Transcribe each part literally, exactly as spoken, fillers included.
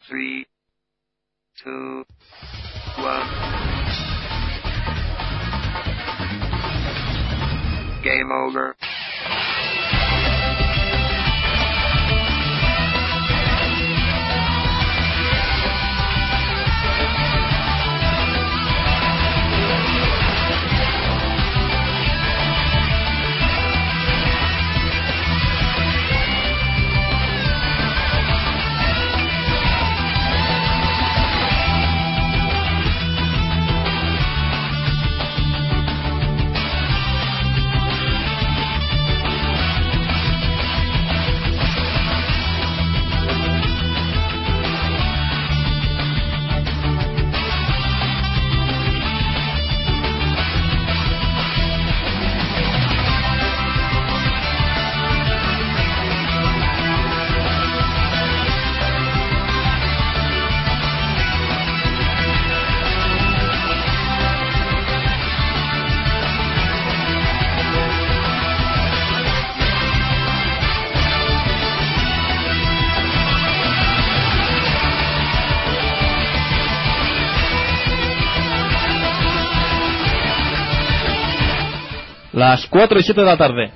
three, two, one. Game over. Las cuatro y siete de la tarde.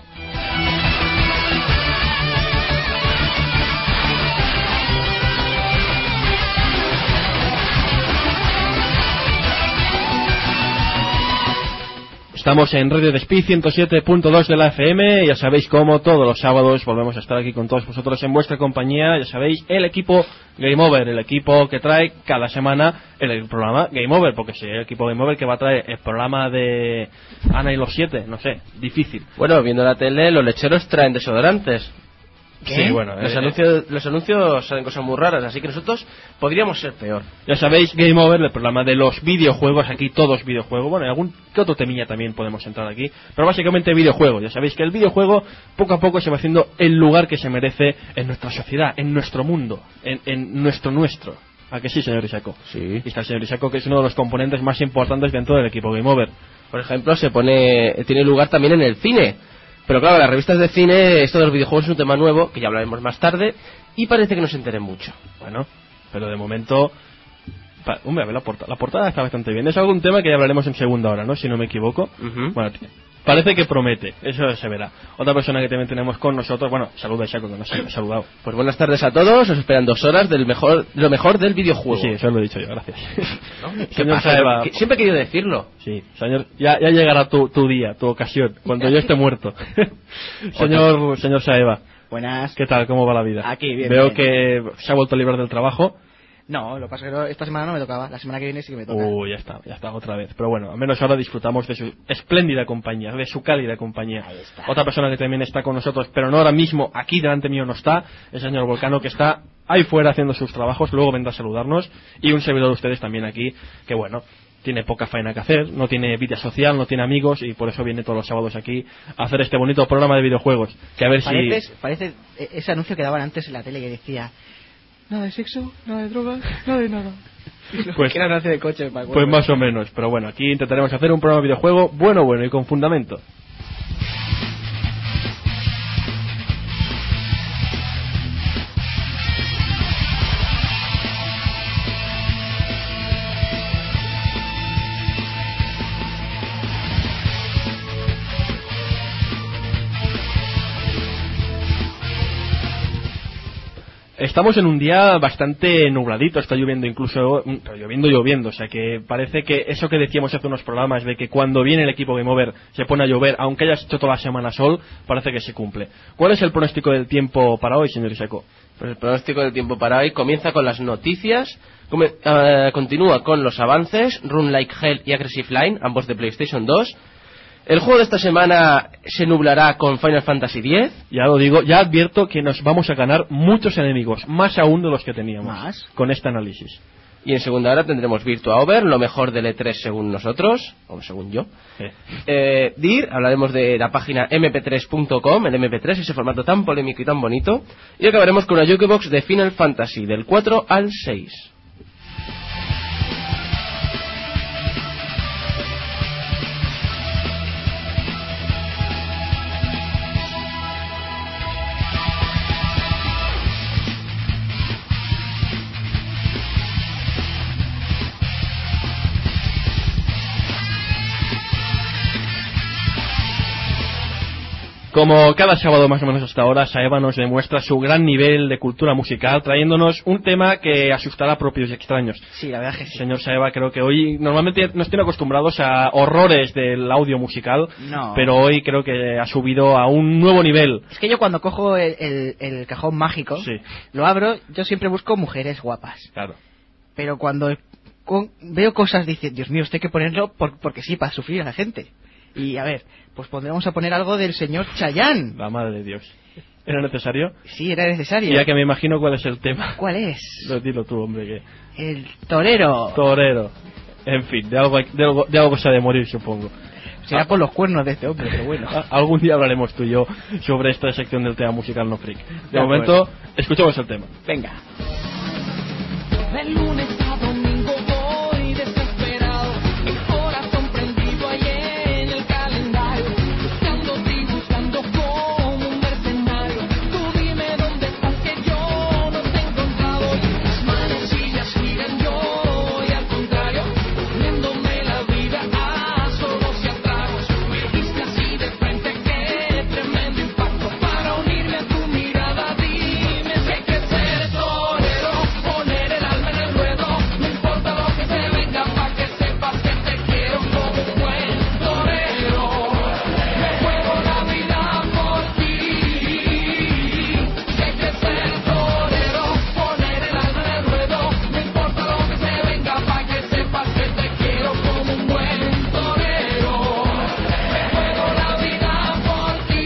Estamos en Radio Despí ciento siete punto dos de la F M. Ya sabéis cómo todos los sábados volvemos a estar aquí con todos vosotros en vuestra compañía. Ya sabéis, el equipo Game Over, el equipo que trae cada semana el programa Game Over, porque si el equipo Game Over que va a traer el programa de Ana y los siete, no sé, difícil. Bueno, viendo la tele, los lecheros traen desodorantes. ¿Qué? Sí, bueno, los, eh, anuncios, los anuncios salen cosas muy raras, así que nosotros podríamos ser peor. Ya sabéis, Game Over, el programa de los videojuegos, aquí todos videojuegos, bueno, algún que otro temilla también podemos entrar aquí, pero básicamente videojuegos. Ya sabéis que el videojuego poco a poco se va haciendo el lugar que se merece en nuestra sociedad, en nuestro mundo, en, en nuestro nuestro. ¿A que sí, señor Isako? Sí. Y está el señor Isako, que es uno de los componentes más importantes dentro del equipo Game Over. Por ejemplo, se pone tiene lugar también en el cine. Pero claro, las revistas de cine, esto de los videojuegos es un tema nuevo, que ya hablaremos más tarde, y parece que no se enteren mucho. Bueno, pero de momento... Pa, hombre, a ver, la, porta, la portada está bastante bien. Es algún tema que ya hablaremos en segunda hora, ¿no? Si no me equivoco. Uh-huh. Bueno, parece que promete, eso se verá. Otra persona que también tenemos con nosotros, bueno, saluda a Isako, que nos ha saludado. Pues buenas tardes a todos, os esperan dos horas del mejor, lo mejor del videojuego. Sí, eso lo he dicho yo, gracias. ¿No? ¿Qué pasa? Saeva, siempre he querido decirlo. Sí, señor, ya, ya llegará tu, tu día, tu ocasión, cuando yo esté muerto. señor, señor Saeva. Buenas. ¿Qué tal? ¿Cómo va la vida? Aquí, bien. Veo bien. que se ha vuelto a librar del trabajo. No, lo que pasa es que esta semana no me tocaba, la semana que viene sí que me toca. Uy, uh, ya está, ya está, otra vez. Pero bueno, al menos ahora disfrutamos de su espléndida compañía, de su cálida compañía. Ahí está. Otra persona que también está con nosotros, pero no ahora mismo, aquí delante mío no está, el señor Volcano, que está ahí fuera haciendo sus trabajos, luego vendrá a saludarnos, y un servidor de ustedes también aquí, que bueno, tiene poca faena que hacer, no tiene vida social, no tiene amigos, y por eso viene todos los sábados aquí a hacer este bonito programa de videojuegos. Que a ver Pareces, si... Parece ese anuncio que daban antes en la tele que decía: nada de sexo, nada de drogas, nada de nada. Pues, que era anuncio de coche, me acuerdo. Pues más o menos, pero bueno, aquí intentaremos hacer un programa de videojuego bueno, bueno y con fundamento. Estamos en un día bastante nubladito, está lloviendo incluso, lloviendo, lloviendo, o sea que parece que eso que decíamos hace unos programas de que cuando viene el equipo Game Over se pone a llover, aunque hayas hecho toda la semana sol, parece que se cumple. ¿Cuál es el pronóstico del tiempo para hoy, señor Isako? Pues el pronóstico del tiempo para hoy comienza con las noticias, come, uh, continúa con los avances, Run Like Hell y Aggressive Line, ambos de PlayStation dos. El juego de esta semana se nublará con Final Fantasy diez. Ya lo digo, ya advierto que nos vamos a ganar muchos enemigos, más aún de los que teníamos, ¿Más? con este análisis. Y en segunda hora tendremos Virtua Over, lo mejor del E tres según nosotros, o según yo. Sí. Eh, D I R, hablaremos de la página eme pe tres punto com, el eme pe tres, ese formato tan polémico y tan bonito. Y acabaremos con una Jukebox de Final Fantasy, del cuatro al seis. Como cada sábado más o menos hasta ahora, Saeva nos demuestra su gran nivel de cultura musical, trayéndonos un tema que asustará a propios y extraños. Sí, la verdad que sí. Señor Saeva, creo que hoy normalmente nos tiene acostumbrados a horrores del audio musical, No. pero hoy creo que ha subido a un nuevo nivel. Es que yo cuando cojo el, el- el cajón mágico, Sí. lo abro, yo siempre busco mujeres guapas. Claro. Pero cuando con- veo cosas, dice, Dios mío, esto hay que ponerlo por- porque sí, para sufrir a la gente. Y a ver, pues pondremos a poner algo del señor Chayanne. La madre de Dios. ¿Era necesario? Sí, era necesario. Y ya que me imagino cuál es el tema. ¿Cuál es? Lo dilo tú, hombre, que... El torero. Torero. En fin, de algo, hay- de algo, de algo se ha de morir, supongo. Será por los cuernos de este hombre, pero bueno. A- Algún día hablaremos tú y yo sobre esta sección del tema musical no freak. De, De momento, acuerdo. escuchemos el tema. Venga. De lunes a domingo voy desesperado, el corazón prendido ahí en el calendario, buscándote y buscando como un mercenario. Tú dime dónde estás que yo no te he encontrado. Las manecillas giran, yo voy al contrario, poniéndome la vida a solos y a tragos. Me diste así de frente, qué tremendo impacto. Para unirme a tu mirada, dime si hay que ser torero, poner el alma en el ruedo, no importa lo que se venga, pa' que sepas que te quiero como un buen torero. Me juego la vida por ti. Si hay que ser torero, poner el alma en el ruedo, no importa lo que se venga, pa' que sepas que te quiero como un buen torero. Me juego la vida por ti.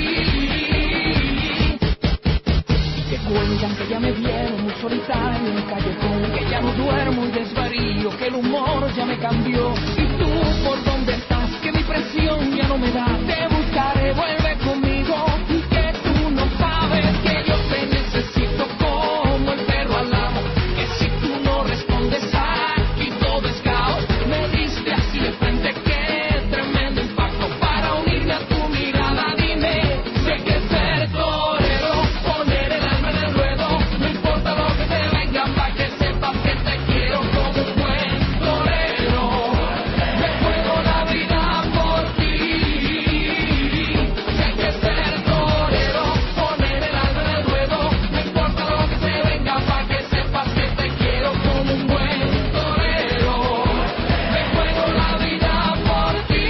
Que cuentan que ya me vieron muy solitario en el callejón, que ya no duermo y desvarío, que el humor ya me cambió. Y tú, ¿por dónde estás? Que mi presión ya no me da. Te buscaré, vuelve conmigo. Y que tú no sabes que yo te necesito como el perro al amo. Que si tú no respondes aquí todo es caos. Me diste así de frente, qué tremendo impacto. Para unirme a tu mirada, dime si hay que ser torero, poner el alma en el ruedo, no importa lo que se venga, pa' que sepas que te quiero como un buen torero. Me juego la vida por ti. Si hay que ser torero, poner el alma en el ruedo, no importa lo que se venga, pa' que sepas que te quiero como un buen torero. Me juego la vida por ti.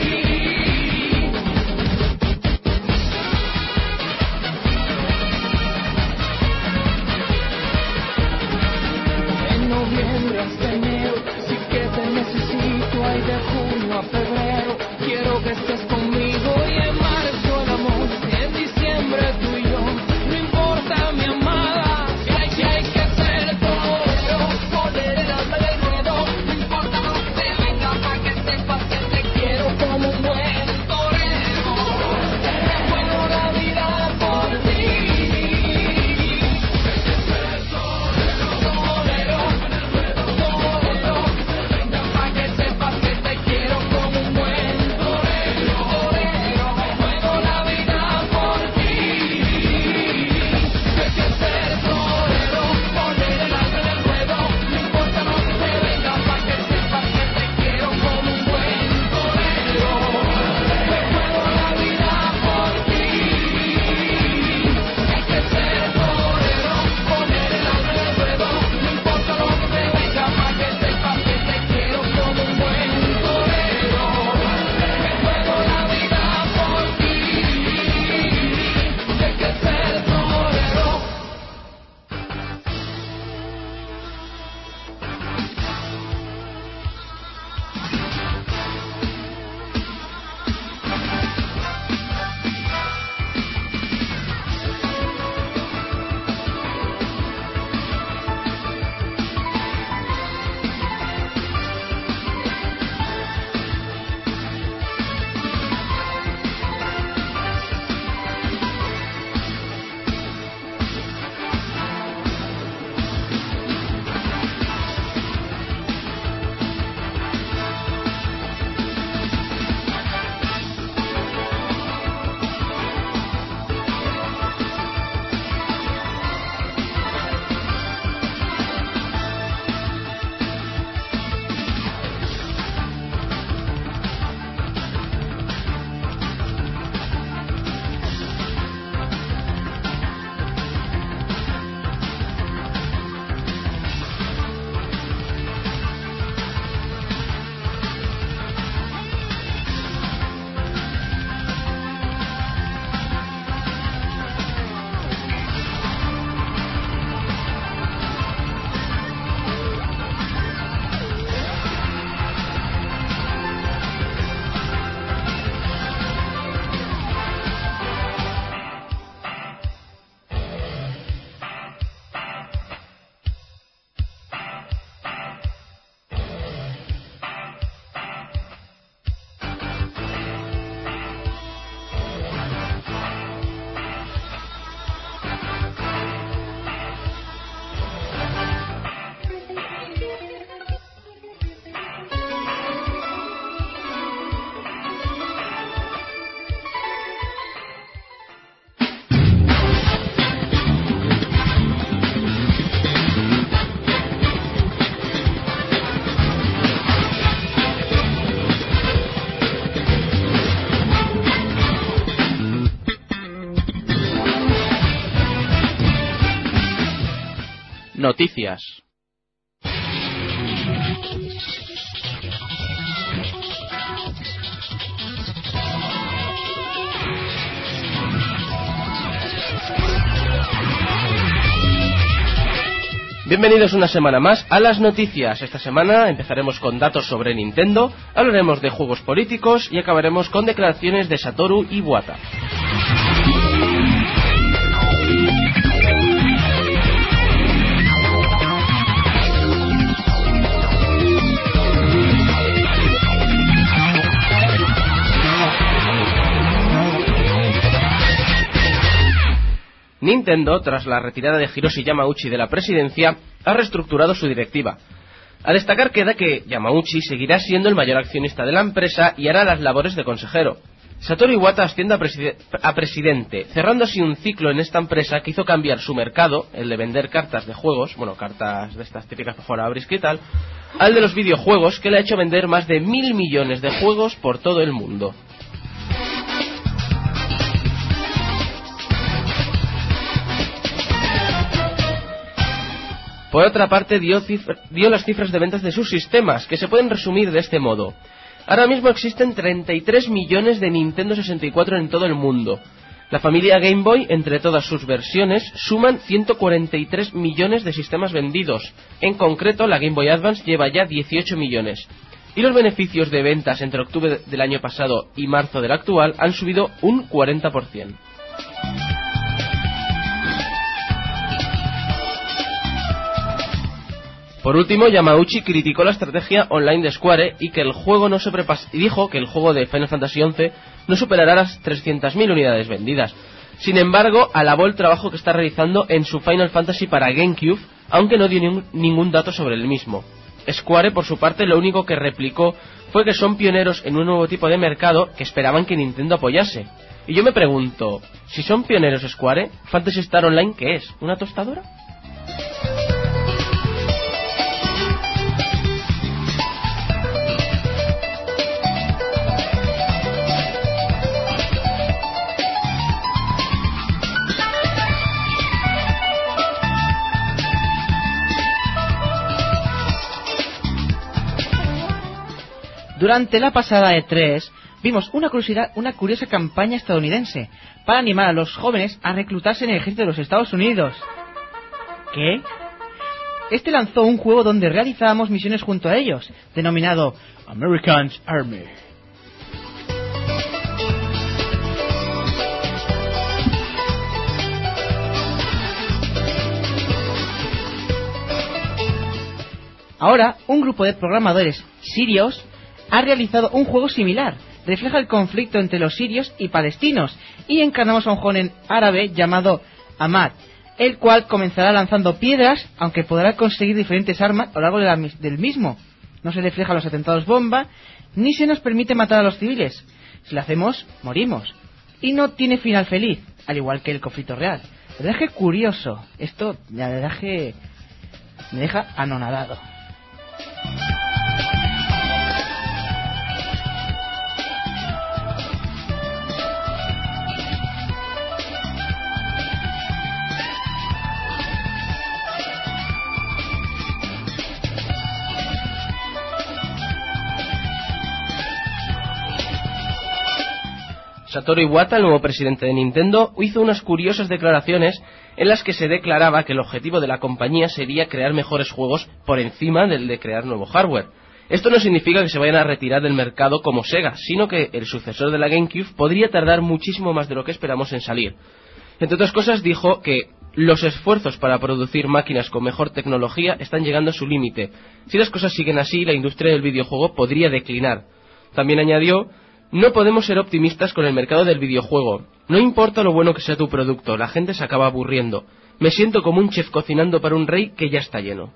En noviembre hasta enero, sí que te necesito. Ay, de junio a febrero, quiero que estés conmigo. Y en marzo el amor, en diciembre tú y yo. No importa mi amada, si hay, si hay que ser torero, poner el alma en el ruedo, no importa lo que te venga, pa' que sepas que te quiero como un buen torero. Me juego la vida por ti. Torero, torero, pa' que sepas que te quiero como un noticias. Bienvenidos una semana más a las noticias. Esta semana empezaremos con datos sobre Nintendo, hablaremos de juegos políticos y acabaremos con declaraciones de Satoru Iwata. Nintendo, tras la retirada de Hiroshi Yamauchi de la presidencia, ha reestructurado su directiva. A destacar queda que Yamauchi seguirá siendo el mayor accionista de la empresa y hará las labores de consejero. Satoru Iwata asciende a, preside- a presidente, cerrando así un ciclo en esta empresa que hizo cambiar su mercado, el de vender cartas de juegos, bueno, cartas de estas típicas para jugar a Brisket y tal, al de los videojuegos, que le ha hecho vender más de mil millones de juegos por todo el mundo. Por otra parte, dio, cifra, dio las cifras de ventas de sus sistemas, que se pueden resumir de este modo. Ahora mismo existen treinta y tres millones de Nintendo sesenta y cuatro en todo el mundo. La familia Game Boy, entre todas sus versiones, suman ciento cuarenta y tres millones de sistemas vendidos. En concreto, la Game Boy Advance lleva ya dieciocho millones. Y los beneficios de ventas entre octubre del año pasado y marzo del actual han subido un cuarenta por ciento. Por último, Yamauchi criticó la estrategia online de Square y que el juego no se prepas- y dijo que el juego de Final Fantasy once no superará las trescientas mil unidades vendidas. Sin embargo, alabó el trabajo que está realizando en su Final Fantasy para GameCube, aunque no dio ningún, ningún dato sobre el mismo. Square, por su parte, lo único que replicó fue que son pioneros en un nuevo tipo de mercado que esperaban que Nintendo apoyase. Y yo me pregunto, si son pioneros Square, ¿Phantasy Star Online qué es? ¿Una tostadora? Durante la pasada E tres vimos una curiosidad, una curiosa campaña estadounidense para animar a los jóvenes a reclutarse en el ejército de los Estados Unidos. ¿Qué? Este lanzó un juego donde realizábamos misiones junto a ellos, denominado American's Army. Ahora, un grupo de programadores sirios ha realizado un juego similar. Refleja el conflicto entre los sirios y palestinos y encarnamos a un joven árabe llamado Ahmad, el cual comenzará lanzando piedras, aunque podrá conseguir diferentes armas a lo largo de la, del mismo. No se refleja los atentados bomba, ni se nos permite matar a los civiles. Si lo hacemos, morimos. Y no tiene final feliz, al igual que el conflicto real. La verdad es que curioso. Esto, la verdad es que me deja anonadado. Satoru Iwata, el nuevo presidente de Nintendo, hizo unas curiosas declaraciones en las que se declaraba que el objetivo de la compañía sería crear mejores juegos por encima del de crear nuevo hardware. Esto no significa que se vayan a retirar del mercado como Sega, sino que el sucesor de la GameCube podría tardar muchísimo más de lo que esperamos en salir. Entre otras cosas, dijo que los esfuerzos para producir máquinas con mejor tecnología están llegando a su límite. Si las cosas siguen así, la industria del videojuego podría declinar. También añadió: no podemos ser optimistas con el mercado del videojuego. No importa lo bueno que sea tu producto, la gente se acaba aburriendo. Me siento como un chef cocinando para un rey que ya está lleno.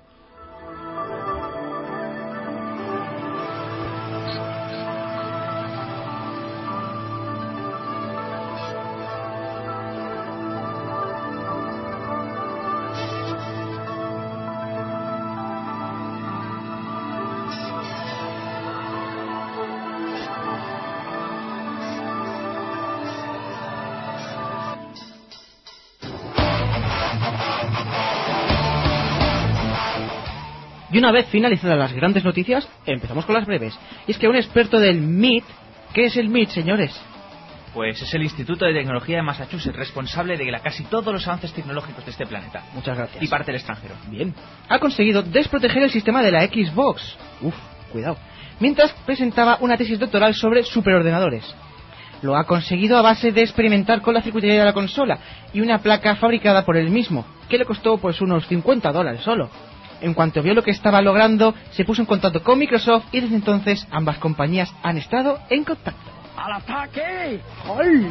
Y una vez finalizadas las grandes noticias, empezamos con las breves. Y es que un experto del M I T... ¿Qué es el M I T, señores? Pues es el Instituto de Tecnología de Massachusetts, responsable de la casi todos los avances tecnológicos de este planeta. Muchas gracias. Y parte del extranjero. Bien. Ha conseguido desproteger el sistema de la Xbox. Uf, cuidado. Mientras presentaba una tesis doctoral sobre superordenadores. Lo ha conseguido a base de experimentar con la circuitería de la consola y una placa fabricada por él mismo, que le costó pues unos cincuenta dólares solo. En cuanto vio lo que estaba logrando, se puso en contacto con Microsoft y desde entonces ambas compañías han estado en contacto. ¡Al ataque! ¡Gol!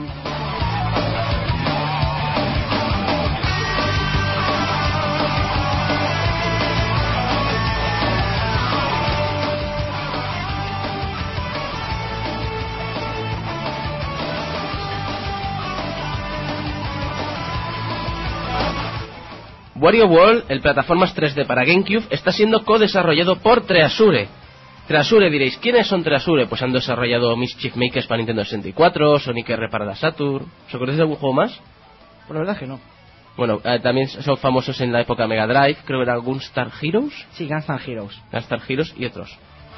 Wario World, el plataformas tres D para GameCube, está siendo co-desarrollado por Treasure. Treasure, diréis, ¿quiénes son Treasure? Pues han desarrollado Mischief Makers para Nintendo sesenta y cuatro, Sonic R para la Saturn. ¿Os acordáis de algún juego más? Por la verdad que no. Bueno, eh, también son famosos en la época Mega Drive, creo que era Gunstar Heroes. Sí, Gunstar Heroes. Gunstar Heroes y otros.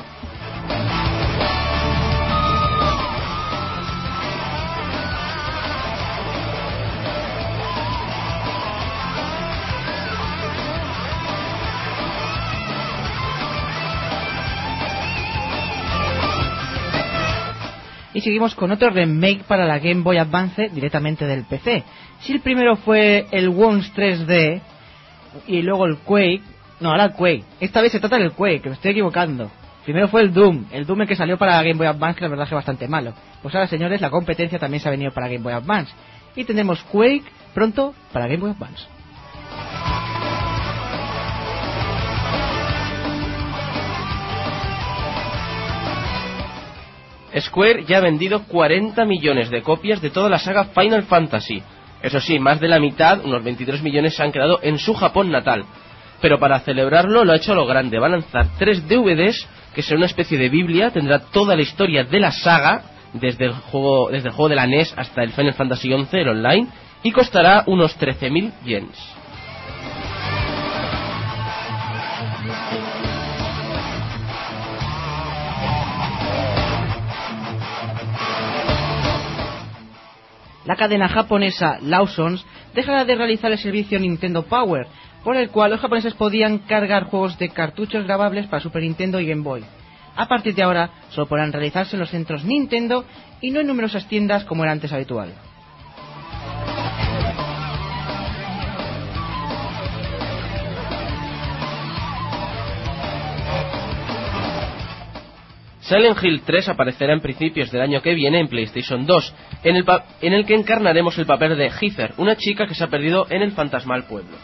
Y seguimos con otro remake para la Game Boy Advance directamente del P C. Si el primero fue el Worms tres D y luego el Quake... No, ahora el Quake. Esta vez se trata del Quake, que me estoy equivocando. Primero fue el Doom, el Doom el que salió para la Game Boy Advance, que la verdad es bastante malo. Pues ahora, señores, la competencia también se ha venido para Game Boy Advance. Y tendremos Quake pronto para Game Boy Advance. Square ya ha vendido cuarenta millones de copias de toda la saga Final Fantasy. Eso sí, más de la mitad, unos veintitrés millones, se han quedado en su Japón natal. Pero para celebrarlo lo ha hecho a lo grande. Va a lanzar tres D V Ds, que será una especie de biblia, tendrá toda la historia de la saga, desde el juego, desde el juego de la N E S hasta el Final Fantasy once, el online, y costará unos trece mil yens. La cadena japonesa Lawson's dejará de realizar el servicio Nintendo Power, por el cual los japoneses podían cargar juegos de cartuchos grabables para Super Nintendo y Game Boy. A partir de ahora, solo podrán realizarse en los centros Nintendo y no en numerosas tiendas como era antes habitual. Silent Hill tres aparecerá en principios del año que viene en PlayStation dos, en el, pa- en el que encarnaremos el papel de Heather, una chica que se ha perdido en el fantasmal pueblo.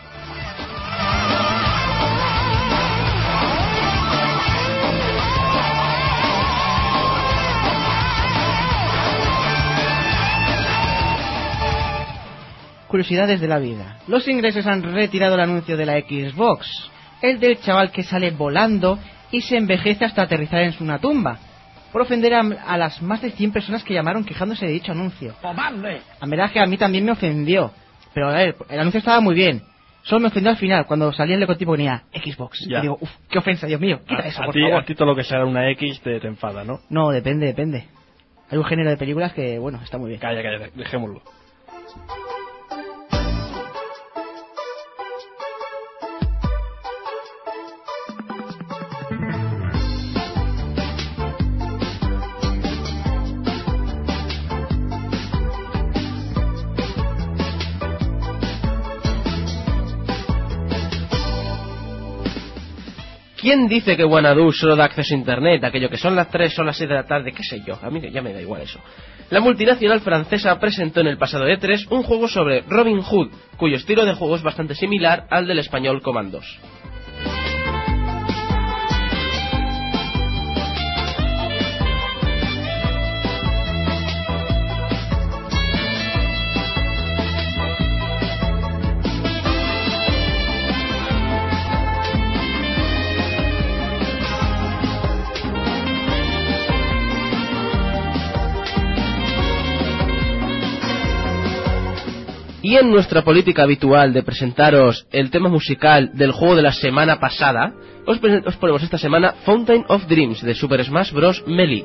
Curiosidades de la vida. Los ingleses han retirado el anuncio de la Xbox, el del chaval que sale volando y se envejece hasta aterrizar en una tumba, por ofender a, a las más de cien personas que llamaron quejándose de dicho anuncio. ¡Tomadle! A verdad que a mí también me ofendió, pero a ver, el anuncio estaba muy bien. Solo me ofendió al final, cuando salía el logotipo ponía Xbox. Ya. Y digo, uff, qué ofensa, Dios mío, quita a, eso, a por ti, favor. a ti todo lo que sea una X te, te enfada, ¿no? No, depende, depende. Hay un género de películas que, bueno, está muy bien. Calla, calla, dejémoslo. ¿Quién dice que Wanadu solo da acceso a internet? Aquello que son las tres, son las seis de la tarde, qué sé yo, a mí ya me da igual eso. La multinacional francesa presentó en el pasado E tres un juego sobre Robin Hood, cuyo estilo de juego es bastante similar al del español Commandos. Y en nuestra política habitual de presentaros el tema musical del juego de la semana pasada, os, os ponemos esta semana Fountain of Dreams de Super Smash Bros. Melee.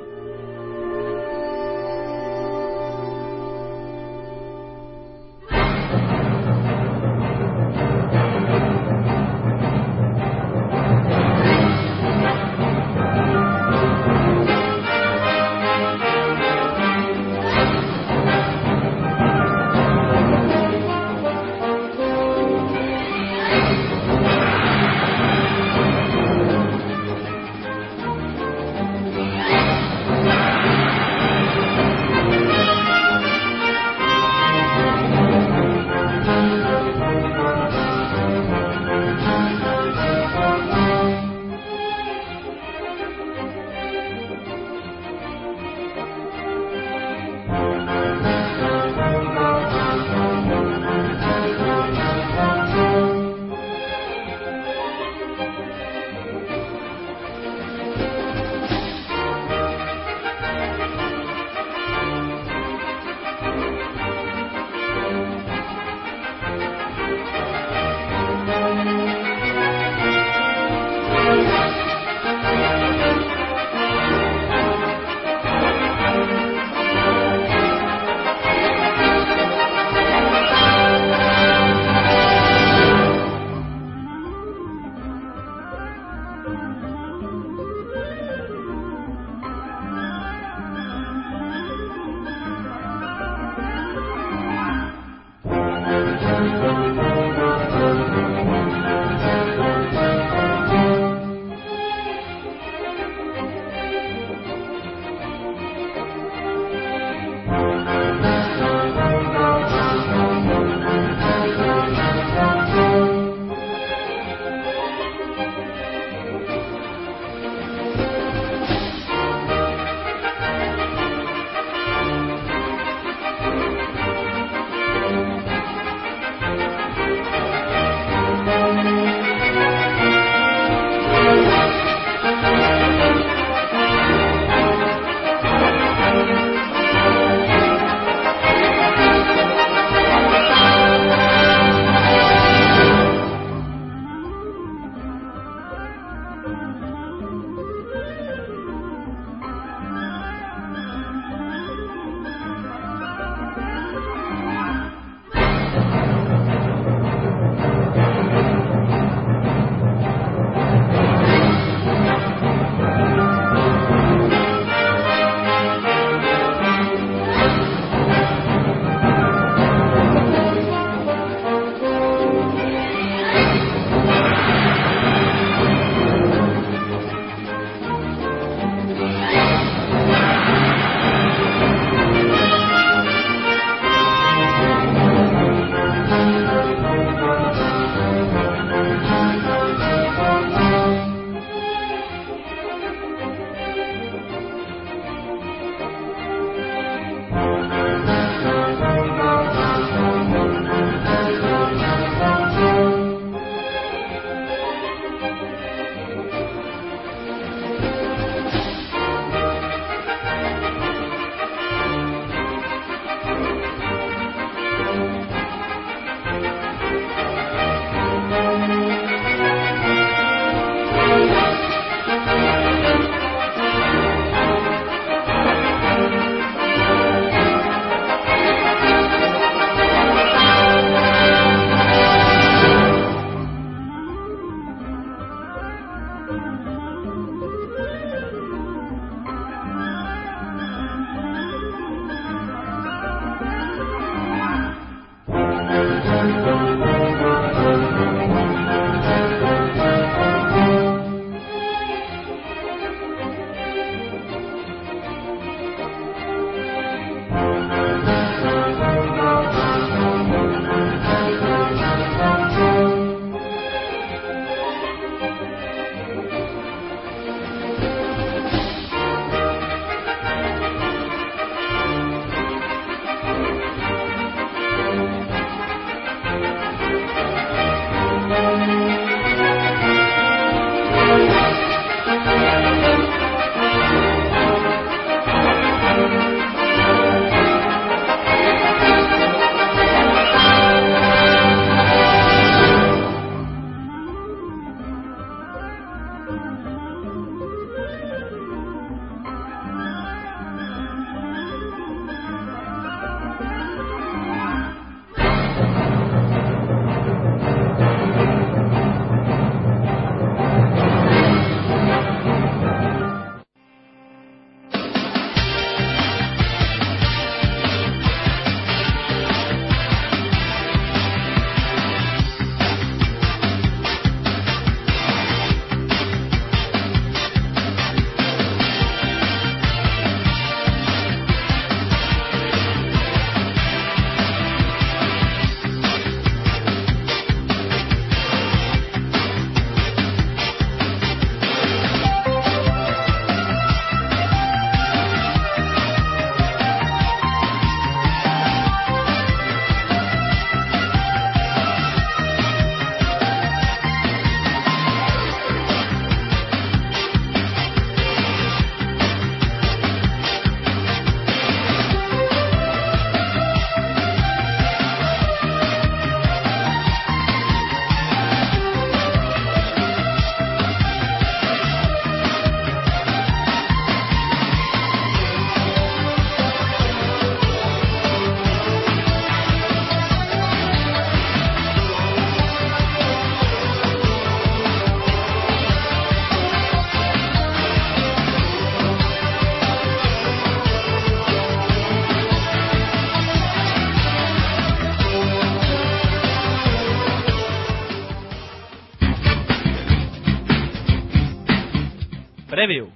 preview.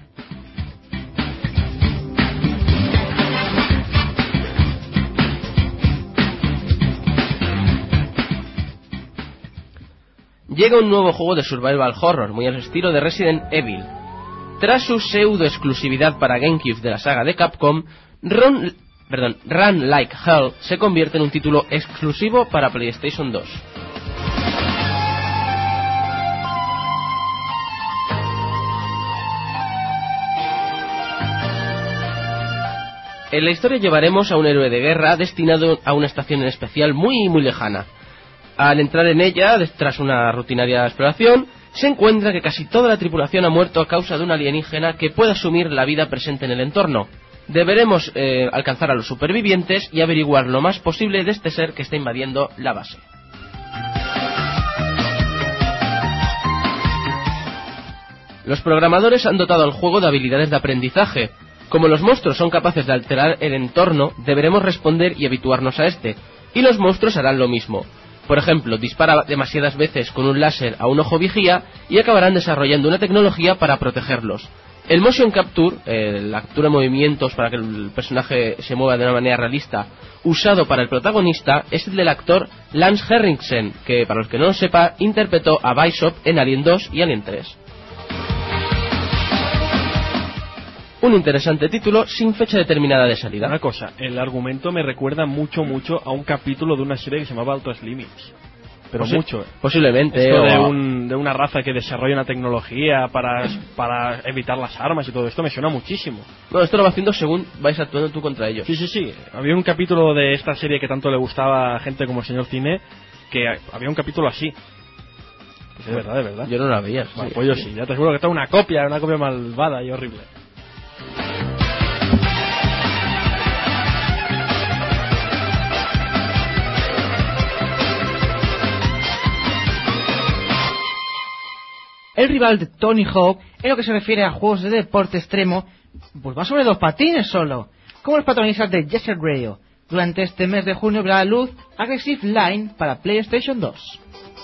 Llega un nuevo juego de survival horror, muy al estilo de Resident Evil. Tras su pseudo-exclusividad para GameCube de la saga de Capcom, Run, perdón, Run Like Hell se convierte en un título exclusivo para PlayStation dos. En la historia llevaremos a un héroe de guerra destinado a una estación en especial muy muy lejana. Al entrar en ella, tras una rutinaria exploración, se encuentra que casi toda la tripulación ha muerto a causa de un alienígena que puede asumir la vida presente en el entorno. Deberemos eh, alcanzar a los supervivientes y averiguar lo más posible de este ser que está invadiendo la base. Los programadores han dotado al juego de habilidades de aprendizaje. Como los monstruos son capaces de alterar el entorno, deberemos responder y habituarnos a este, y los monstruos harán lo mismo. Por ejemplo, dispara demasiadas veces con un láser a un ojo vigía y acabarán desarrollando una tecnología para protegerlos. El motion capture, eh, la captura de movimientos para que el personaje se mueva de una manera realista, usado para el protagonista, es el del actor Lance Henriksen, que, para los que no lo sepa, interpretó a Bishop en Alien dos y Alien tres. Un interesante título sin fecha determinada de salida. Una cosa, el argumento me recuerda mucho, mucho a un capítulo de una serie que se llamaba Outer Limits. Pero Posi mucho, ¿eh? Posiblemente. Esto o... de, un, de una raza que desarrolla una tecnología para, para evitar las armas y todo esto me suena muchísimo. No, esto lo va haciendo según vais actuando tú contra ellos. Sí, sí, sí. Había un capítulo de esta serie que tanto le gustaba a gente como el señor Cine, que había un capítulo así. Pues de verdad, de verdad. Yo no la veía. Bueno, Sí. pues yo sí, ya te aseguro que está una copia, una copia malvada y horrible. El rival de Tony Hawk, en lo que se refiere a juegos de deporte extremo, pues va sobre dos patines solo, como los protagonistas de Jet Set Radio. Durante este mes de junio verá a la luz Aggressive Line para PlayStation dos.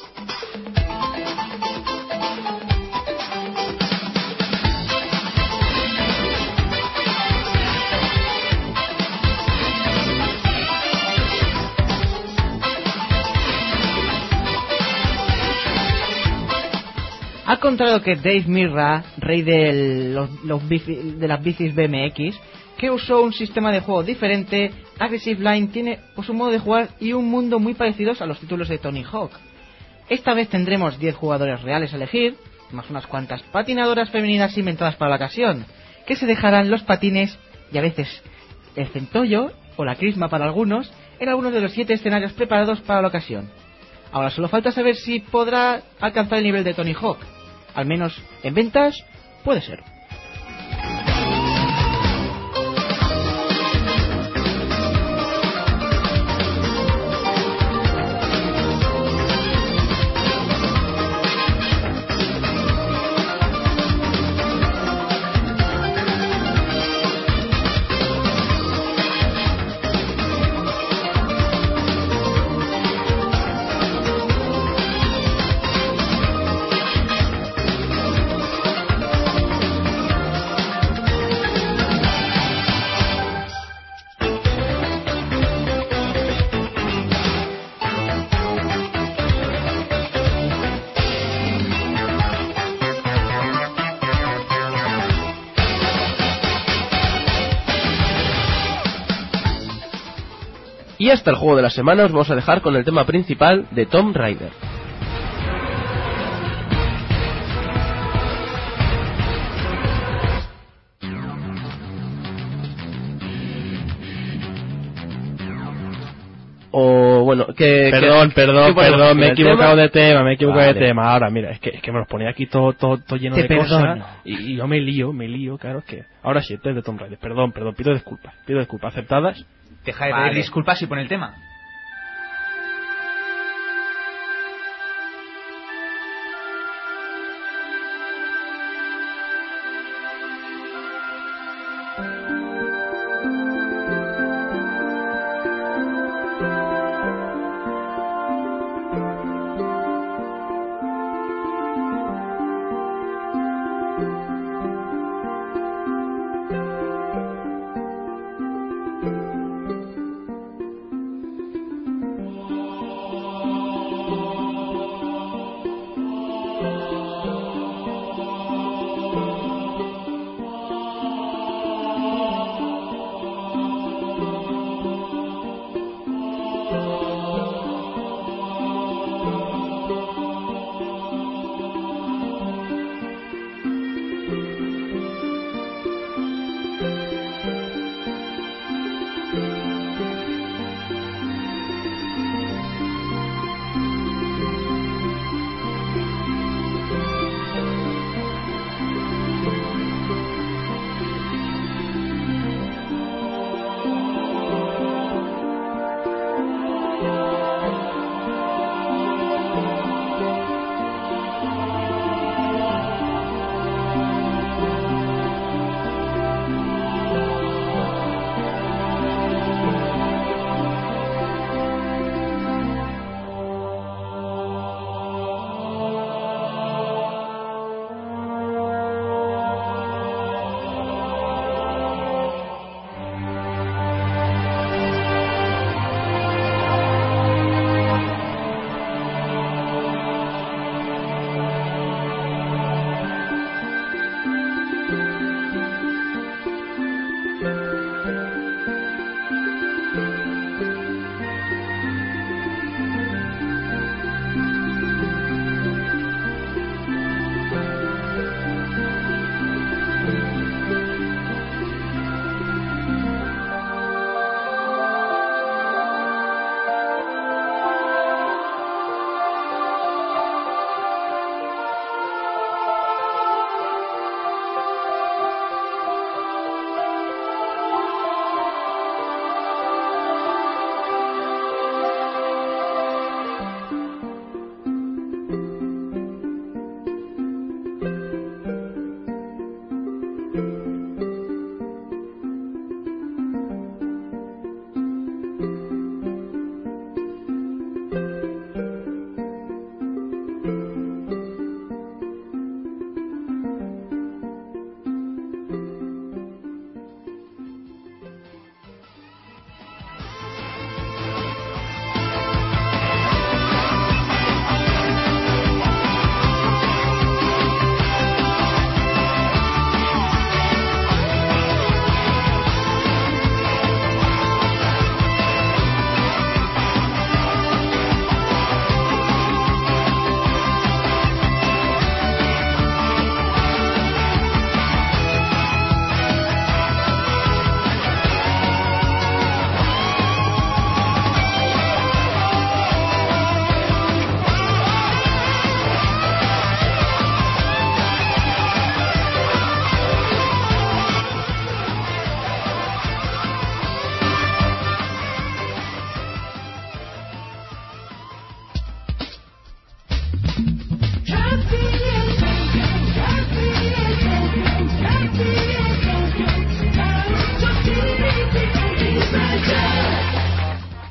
Al contrario que Dave Mirra, rey de, los, los bici, de las bicis B M X, que usó un sistema de juego diferente, Aggressive Line tiene pues, un modo de jugar y un mundo muy parecidos a los títulos de Tony Hawk. Esta vez tendremos diez jugadores reales a elegir, más unas cuantas patinadoras femeninas inventadas para la ocasión, que se dejarán los patines y a veces el centollo o la crisma para algunos en algunos de los siete escenarios preparados para la ocasión. Ahora solo falta saber si podrá alcanzar el nivel de Tony Hawk. Al menos en ventas puede ser. Y hasta el juego de la semana os vamos a dejar con el tema principal de Tomb Raider. O bueno, que... Perdón, que, perdón, que, bueno, perdón, me he el equivocado tema... de tema, me he equivocado Vale. de tema. Ahora, mira, es que, es que me los ponía aquí todo, todo, todo lleno Te de perdono. cosas y, y yo me lío, me lío, claro, es que... Ahora sí, este es de Tomb Raider, perdón, perdón, pido disculpas, pido disculpas aceptadas. Deja de Vale. pedir disculpas y pon el tema.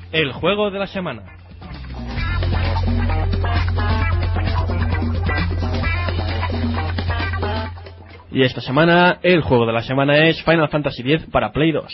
el juego de la semana. Y esta semana, el juego de la semana es Final Fantasy X para Play dos.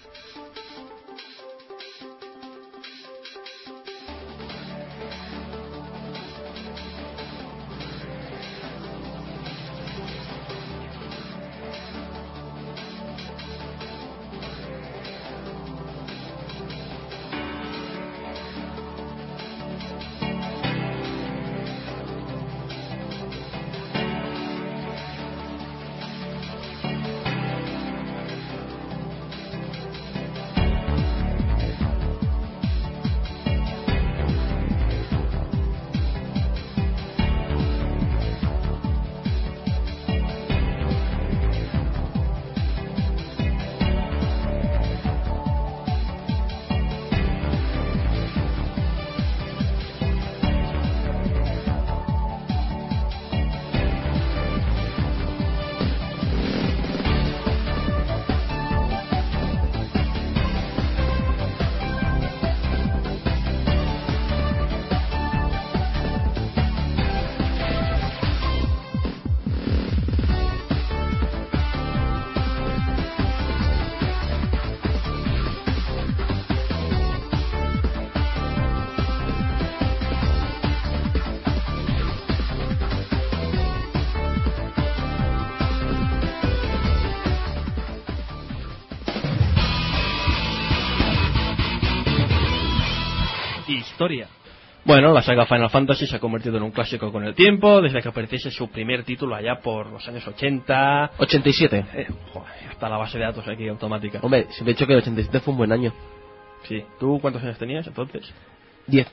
Historia. Bueno, la saga Final Fantasy se ha convertido en un clásico con el tiempo, desde que apareciese su primer título allá por los años ochenta. ochenta y siete. Eh, joder, hasta la base de datos aquí automática. Hombre, se me ha dicho que el ochenta y siete fue un buen año. Sí. ¿Tú cuántos años tenías entonces? diez.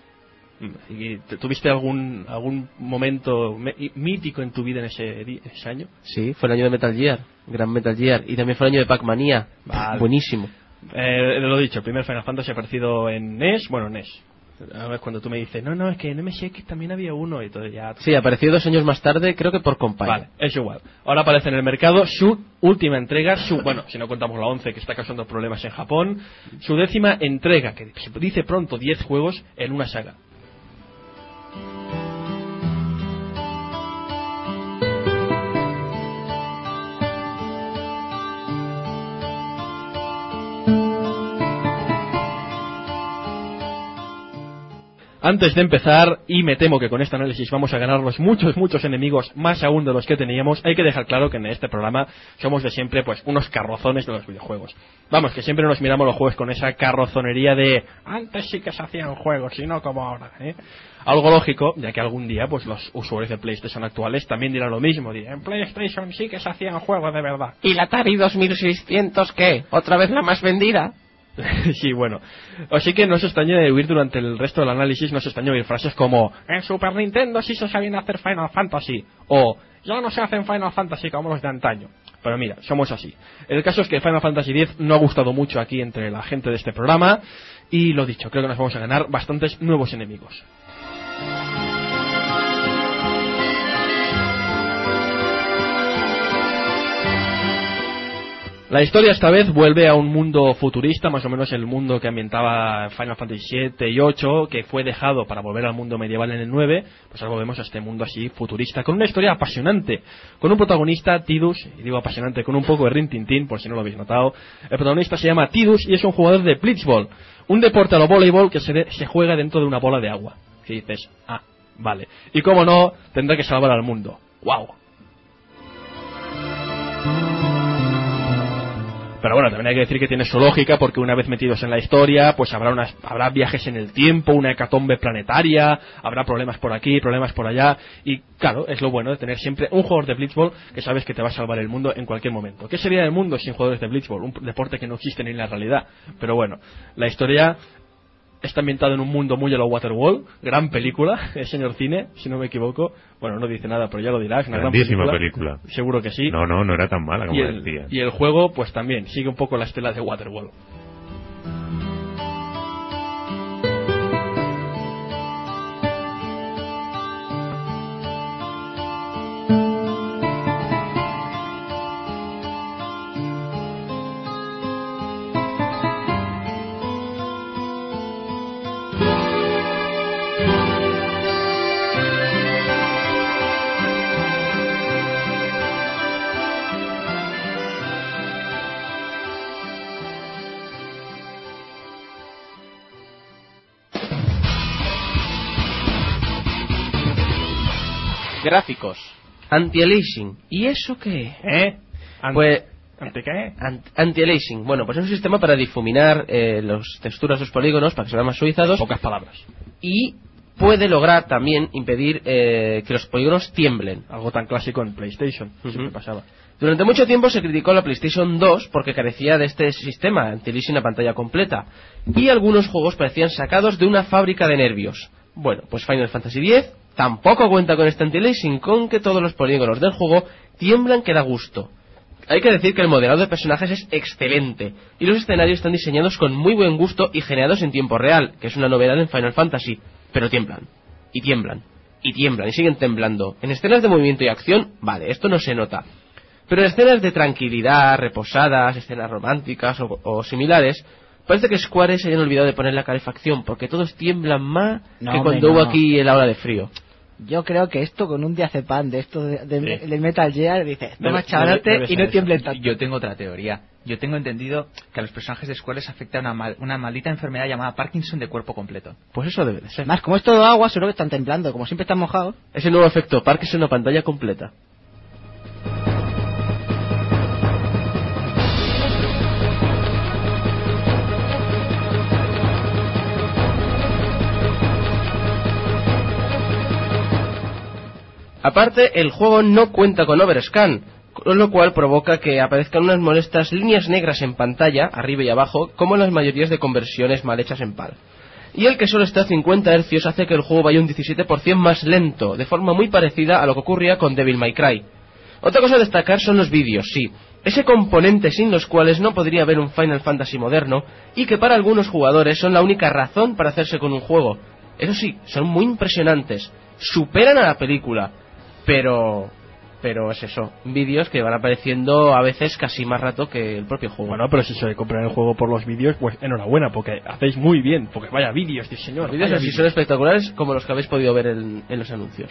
¿Y tuviste algún algún momento mítico en tu vida en ese, en ese año? Sí, fue el año de Metal Gear, gran Metal Gear, y también fue el año de Pac-Mania. Vale. Buenísimo. Eh, lo dicho, el primer Final Fantasy ha aparecido en N E S, bueno, N E S. A ver, cuando tú me dices, no, no, es que en M S X también había uno y todo ya... Sí, apareció dos años más tarde, creo que por Compile. Vale, es igual. Ahora aparece en el mercado su última entrega, su, bueno, si no contamos la once que está causando problemas en Japón, su décima entrega, que se dice pronto diez juegos en una saga. Antes de empezar, y me temo que con este análisis vamos a ganarnos muchos, muchos enemigos, más aún de los que teníamos, hay que dejar claro que en este programa somos de siempre pues unos carrozones de los videojuegos. Vamos, que siempre nos miramos los juegos con esa carrozonería de antes sí que se hacían juegos y no como ahora, ¿eh? Algo lógico, ya que algún día pues los usuarios de PlayStation actuales también dirán lo mismo, dirán, en PlayStation sí que se hacían juegos de verdad. ¿Y la Atari dos mil seiscientos qué? ¿Otra vez la más vendida? Sí, bueno. Así que no se extrañe de oír durante el resto del análisis, no se extrañe de oír frases como en Super Nintendo sí se sabían hacer Final Fantasy, o ya no se hacen Final Fantasy como los de antaño. Pero mira, somos así. El caso es que Final Fantasy X no ha gustado mucho aquí entre la gente de este programa, y lo dicho, creo que nos vamos a ganar bastantes nuevos enemigos. La historia esta vez vuelve a un mundo futurista, más o menos el mundo que ambientaba Final Fantasy siete y ocho, que fue dejado para volver al mundo medieval en el nueve, pues ahora volvemos a este mundo así futurista, con una historia apasionante, con un protagonista, Tidus, y digo apasionante con un poco de Rin Tin Tin, por si no lo habéis notado. El protagonista se llama Tidus y es un jugador de Blitzball, un deporte a lo voleibol que se, de, se juega dentro de una bola de agua. Que dices, ah, vale. Y como no, tendrá que salvar al mundo. ¡Wow! Pero bueno, también hay que decir que tiene su lógica, porque una vez metidos en la historia, pues habrá unas, habrá viajes en el tiempo, una hecatombe planetaria, habrá problemas por aquí, problemas por allá, y claro, es lo bueno de tener siempre un jugador de Blitzball que sabes que te va a salvar el mundo en cualquier momento. ¿Qué sería el mundo sin jugadores de Blitzball? Un deporte que no existe ni en la realidad. Pero bueno, la historia está ambientada en un mundo muy a lo Waterworld, gran película, el señor cine, si no me equivoco. Bueno, no dice nada, pero ya lo dirás. Una grandísima gran película. película. Seguro que sí. No, no, no era tan mala como y el, decía. Y el juego, pues también, sigue un poco la estela de Waterworld. Gráficos. Anti-aliasing. ¿Y eso qué? ¿Eh? Ant- Pues... ¿Ante qué? Ant- Anti-aliasing. Bueno, pues es un sistema para difuminar eh, las texturas de los polígonos para que se vean más suavizados. Pocas palabras. Y puede lograr también impedir eh, que los polígonos tiemblen. Algo tan clásico en PlayStation. Ujú. Siempre pasaba. Durante mucho tiempo se criticó a la PlayStation dos porque carecía de este sistema anti-aliasing a pantalla completa. Y algunos juegos parecían sacados de una fábrica de nervios. Bueno, pues Final Fantasy diez tampoco cuenta con este anti-aliasing, con que todos los polígonos del juego tiemblan que da gusto. Hay que decir que el modelado de personajes es excelente y los escenarios están diseñados con muy buen gusto y generados en tiempo real, que es una novedad en Final Fantasy, pero tiemblan, y tiemblan, y tiemblan, y siguen temblando. En escenas de movimiento y acción, vale, esto no se nota, pero en escenas de tranquilidad, reposadas, escenas románticas o, o similares, parece que Square se hayan olvidado de poner la calefacción, porque todos tiemblan más No, que hombre, cuando hubo no. aquí la hora de frío. Yo creo que esto con un diazepam de esto de, de- Sí. del Metal Gear dice, Debe- toma chavalote debe- debe y ser no eso. tiemblen tanto. Yo tengo otra teoría. Yo tengo entendido que a los personajes de Square les afecta una, mal- una maldita enfermedad llamada Parkinson de cuerpo completo. Pues eso debe de ser. Además, como es todo agua, seguro que están temblando. Como siempre están mojados. Ese nuevo efecto Parkinson en una pantalla completa. Aparte, el juego no cuenta con overscan, con lo cual provoca que aparezcan unas molestas líneas negras en pantalla, arriba y abajo, como en las mayorías de conversiones mal hechas en PAL. Y el que solo está a cincuenta hercios hace que el juego vaya un diecisiete por ciento más lento, de forma muy parecida a lo que ocurría con Devil May Cry. Otra cosa a destacar son los vídeos, sí. Ese componente sin los cuales no podría haber un Final Fantasy moderno, y que para algunos jugadores son la única razón para hacerse con un juego. Eso sí, son muy impresionantes. Superan a la película. Pero... Pero es eso, vídeos que van apareciendo a veces casi más rato que el propio juego. Bueno, pero si se compran el juego por los vídeos, pues enhorabuena, porque hacéis muy bien, porque vaya vídeos, sí señor. Los vídeos vaya así vídeos. son espectaculares como los que habéis podido ver en, en los anuncios.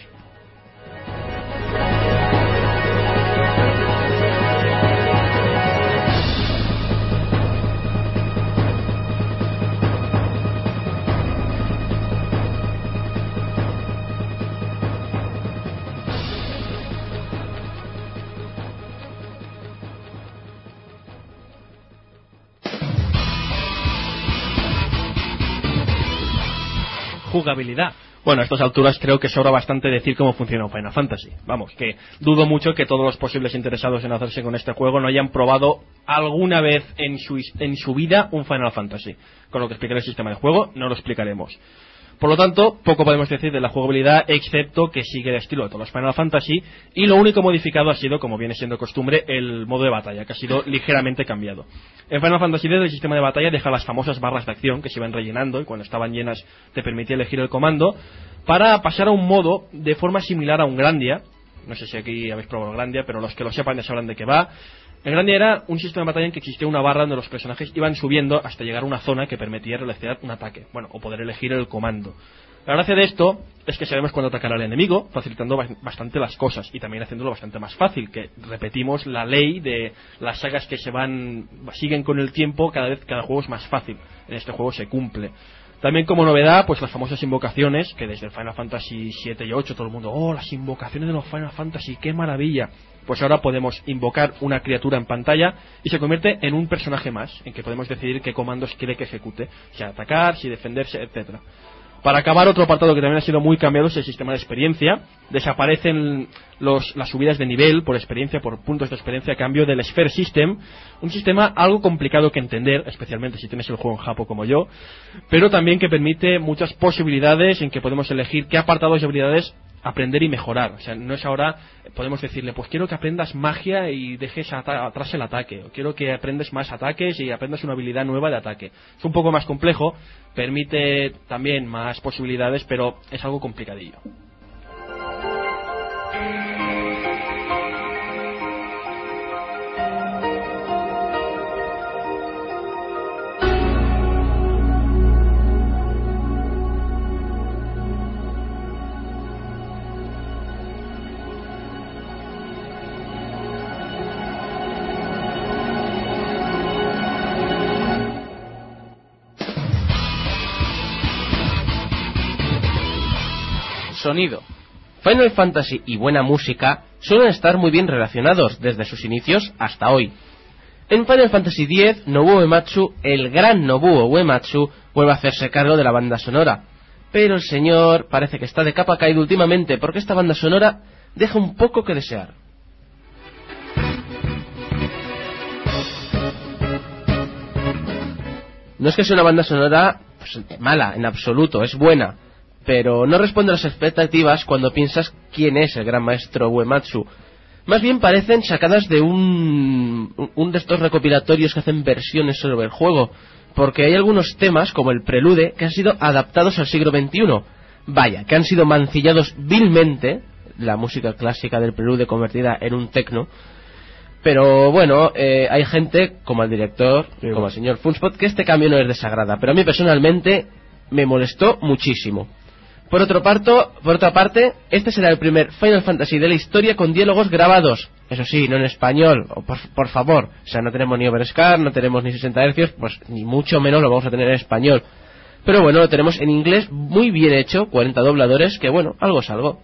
Jugabilidad. Bueno, a estas alturas creo que sobra bastante decir cómo funciona un Final Fantasy. Vamos, que dudo mucho que todos los posibles interesados en hacerse con este juego no hayan probado alguna vez en su, his- en su vida un Final Fantasy. Con lo que explicaré el sistema de juego, no lo explicaremos. Por lo tanto, poco podemos decir de la jugabilidad, excepto que sigue el estilo de todos los Final Fantasy, y lo único modificado ha sido, como viene siendo costumbre, el modo de batalla, que ha sido ligeramente cambiado. En Final Fantasy X el sistema de batalla deja las famosas barras de acción, que se iban rellenando, y cuando estaban llenas te permitía elegir el comando, para pasar a un modo de forma similar a un Grandia. No sé si aquí habéis probado el Grandia, pero los que lo sepan ya sabrán de qué va. El Grandia era un sistema de batalla en que existía una barra donde los personajes iban subiendo hasta llegar a una zona que permitía realizar un ataque, bueno, o poder elegir el comando. La gracia de esto es que sabemos cuándo atacar al enemigo, facilitando ba- bastante las cosas y también haciéndolo bastante más fácil, que repetimos la ley de las sagas que se van, siguen con el tiempo, cada vez cada juego es más fácil. En este juego se cumple. También como novedad, pues las famosas invocaciones, que desde el Final Fantasy siete y ocho todo el mundo, oh, las invocaciones de los Final Fantasy, qué maravilla. Pues ahora podemos invocar una criatura en pantalla y se convierte en un personaje más, en que podemos decidir qué comandos quiere que ejecute, si atacar, si defenderse, etcétera. Para acabar, otro apartado que también ha sido muy cambiado es el sistema de experiencia. Desaparecen los, las subidas de nivel por experiencia, por puntos de experiencia a cambio del Sphere System. Un sistema algo complicado que entender, especialmente si tienes el juego en Japón como yo, pero también que permite muchas posibilidades en que podemos elegir qué apartados de habilidades aprender y mejorar. O sea, no es ahora, podemos decirle, pues quiero que aprendas magia y dejes ata- atrás el ataque, o quiero que aprendas más ataques y aprendas una habilidad nueva de ataque. Es un poco más complejo, permite también más posibilidades, pero es algo complicadillo. Sonido. Final Fantasy y buena música suelen estar muy bien relacionados desde sus inicios hasta hoy. En Final Fantasy X, Nobuo Uematsu, el gran Nobuo Uematsu, vuelve a hacerse cargo de la banda sonora. Pero el señor parece que está de capa caída últimamente, porque esta banda sonora deja un poco que desear. No es que sea una banda sonora pues, mala, en absoluto, es buena, pero no responde a las expectativas cuando piensas quién es el gran maestro Uematsu. Más bien parecen sacadas de un, un de estos recopilatorios que hacen versiones sobre el juego, porque hay algunos temas, como el prelude, que han sido adaptados al siglo veintiuno. Vaya, que han sido mancillados vilmente, la música clásica del prelude convertida en un techno. Pero bueno, eh, hay gente, como el director, sí, como el señor Funspot, que este cambio no les desagrada, pero a mí personalmente me molestó muchísimo. Por otro parto, por otra parte, este será el primer Final Fantasy de la historia con diálogos grabados. Eso sí, no en español, por, por favor. O sea, no tenemos ni overscan, no tenemos ni sesenta hercios, pues ni mucho menos lo vamos a tener en español. Pero bueno, lo tenemos en inglés muy bien hecho, cuarenta dobladores, que bueno, algo es algo.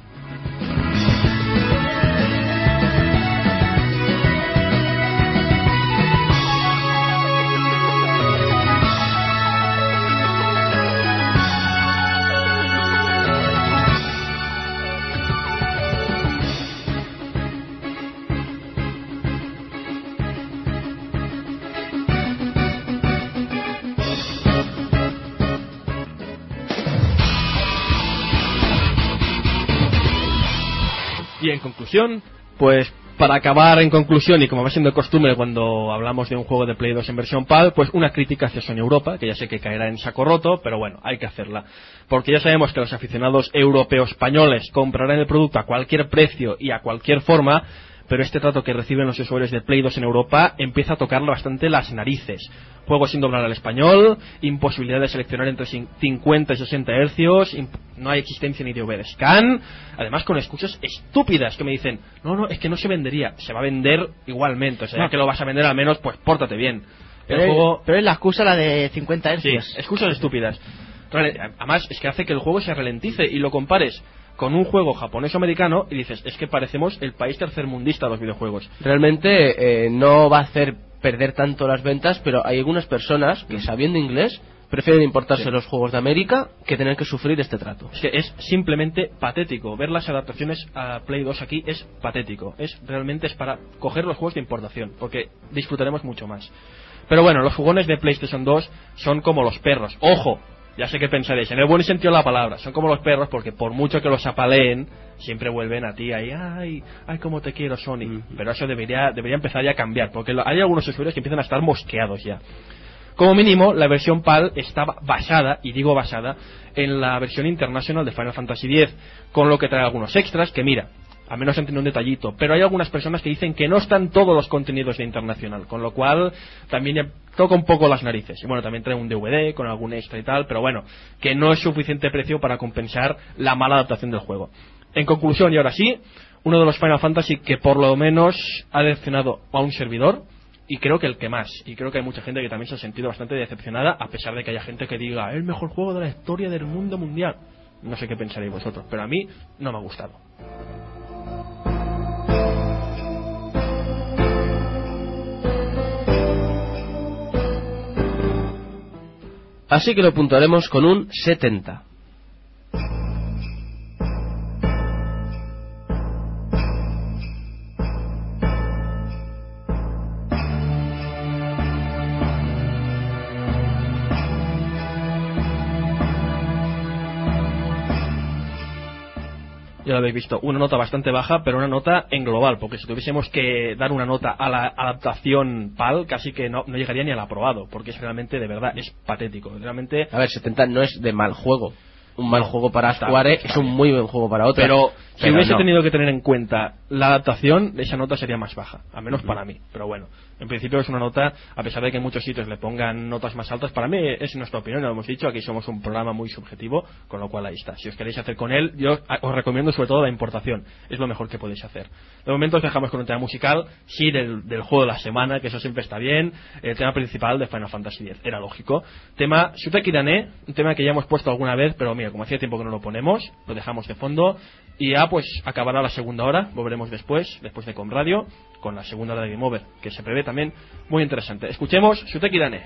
Y en conclusión, pues para acabar en conclusión, y como va siendo costumbre cuando hablamos de un juego de Play dos en versión PAL, pues una crítica hacia Sony Europa, que ya sé que caerá en saco roto, pero bueno, hay que hacerla. Porque ya sabemos que los aficionados europeos españoles comprarán el producto a cualquier precio y a cualquier forma, pero este trato que reciben los usuarios de Play dos en Europa empieza a tocarle bastante las narices. Juegos sin doblar al español, imposibilidad de seleccionar entre cincuenta y sesenta hercios, no hay existencia ni de overscan, además con excusas estúpidas que me dicen, no, no, es que no se vendería, se va a vender igualmente, o sea, no. Ya que lo vas a vender al menos, pues pórtate bien. El pero, juego... es, pero es la excusa la de cincuenta hercios. Sí, excusas estúpidas. Además, es que hace que el juego se ralentice y lo compares con un juego japonés o americano y dices, es que parecemos el país tercermundista de los videojuegos. Realmente eh, no va a hacer perder tanto las ventas, pero hay algunas personas que, sabiendo inglés, prefieren importarse sí. los juegos de América que tener que sufrir este trato. Es que es simplemente patético. Ver las adaptaciones a Play dos aquí es patético. Es realmente es para coger los juegos de importación, porque disfrutaremos mucho más. Pero bueno, los jugones de PlayStation dos son como los perros. ¡Ojo! Ya sé que pensaréis, en el buen sentido de la palabra, son como los perros porque por mucho que los apaleen, siempre vuelven a ti ahí, ay, ay, cómo te quiero, Sony. Mm. Pero eso debería debería empezar ya a cambiar, porque hay algunos usuarios que empiezan a estar mosqueados ya. Como mínimo, la versión PAL estaba basada, y digo basada, en la versión International de Final Fantasy X, con lo que trae algunos extras, que mira, al menos entiendo un detallito, pero hay algunas personas que dicen que no están todos los contenidos de Internacional, con lo cual también ya toca un poco las narices. Y bueno, también trae un D V D con algún extra y tal, pero bueno, que no es suficiente precio para compensar la mala adaptación del juego. En conclusión, y ahora sí, uno de los Final Fantasy que por lo menos ha decepcionado a un servidor, y creo que el que más, y creo que hay mucha gente que también se ha sentido bastante decepcionada, a pesar de que haya gente que diga, el mejor juego de la historia del mundo mundial. No sé qué pensaréis vosotros, pero a mí no me ha gustado. Así que lo puntuaremos con un setenta. Ya lo habéis visto, una nota bastante baja, pero una nota en global, porque si tuviésemos que dar una nota a la adaptación PAL, casi que no, no llegaría ni al aprobado, porque es realmente, de verdad, es patético. Realmente... A ver, setenta no es de mal juego. Un mal juego para Square es un muy buen juego para otro. Pero, si pero hubiese no. tenido que tener en cuenta la adaptación, esa nota sería más baja, al menos uh-huh. para mí. Pero bueno, en principio es una nota, a pesar de que en muchos sitios le pongan notas más altas, para mí es nuestra opinión, lo hemos dicho, aquí somos un programa muy subjetivo, con lo cual ahí está. Si os queréis hacer con él, yo os recomiendo sobre todo la importación, es lo mejor que podéis hacer. De momento os dejamos con un tema musical, sí, del, del juego de la semana, que eso siempre está bien, el tema principal de Final Fantasy X, era lógico. Tema Shuteki Dane, un tema que ya hemos puesto alguna vez, pero mira, mira, como hacía tiempo que no lo ponemos, lo dejamos de fondo. Y ya pues acabará la segunda hora, volveremos después, después de Com Radio, con la segunda hora de Game Over, que se prevé también muy interesante. Escuchemos Shuteki Dane.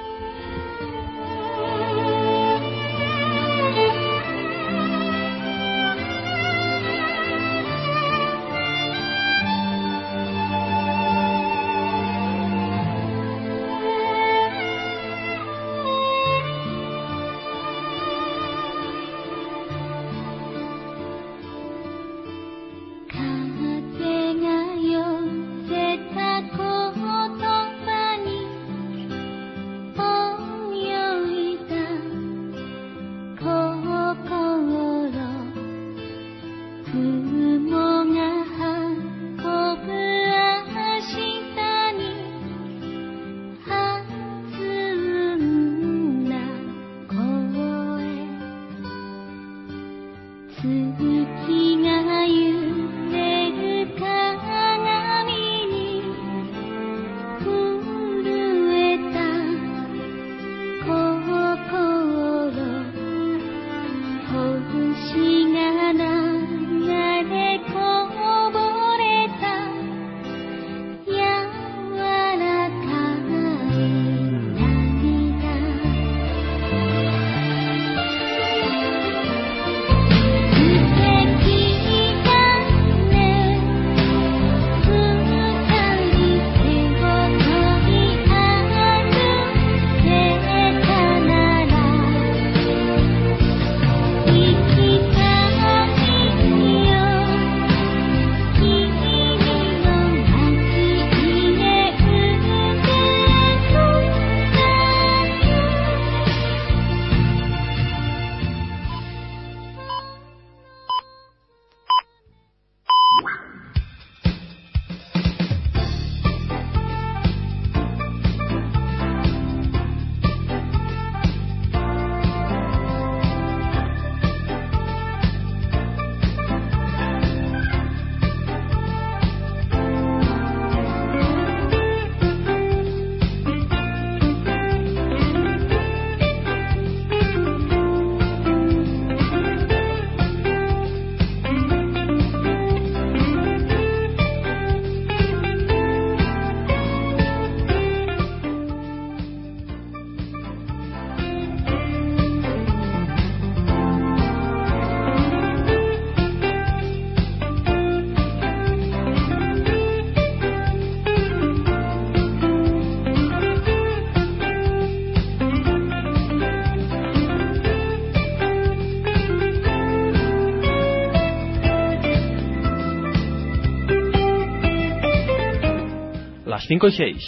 5 y seis.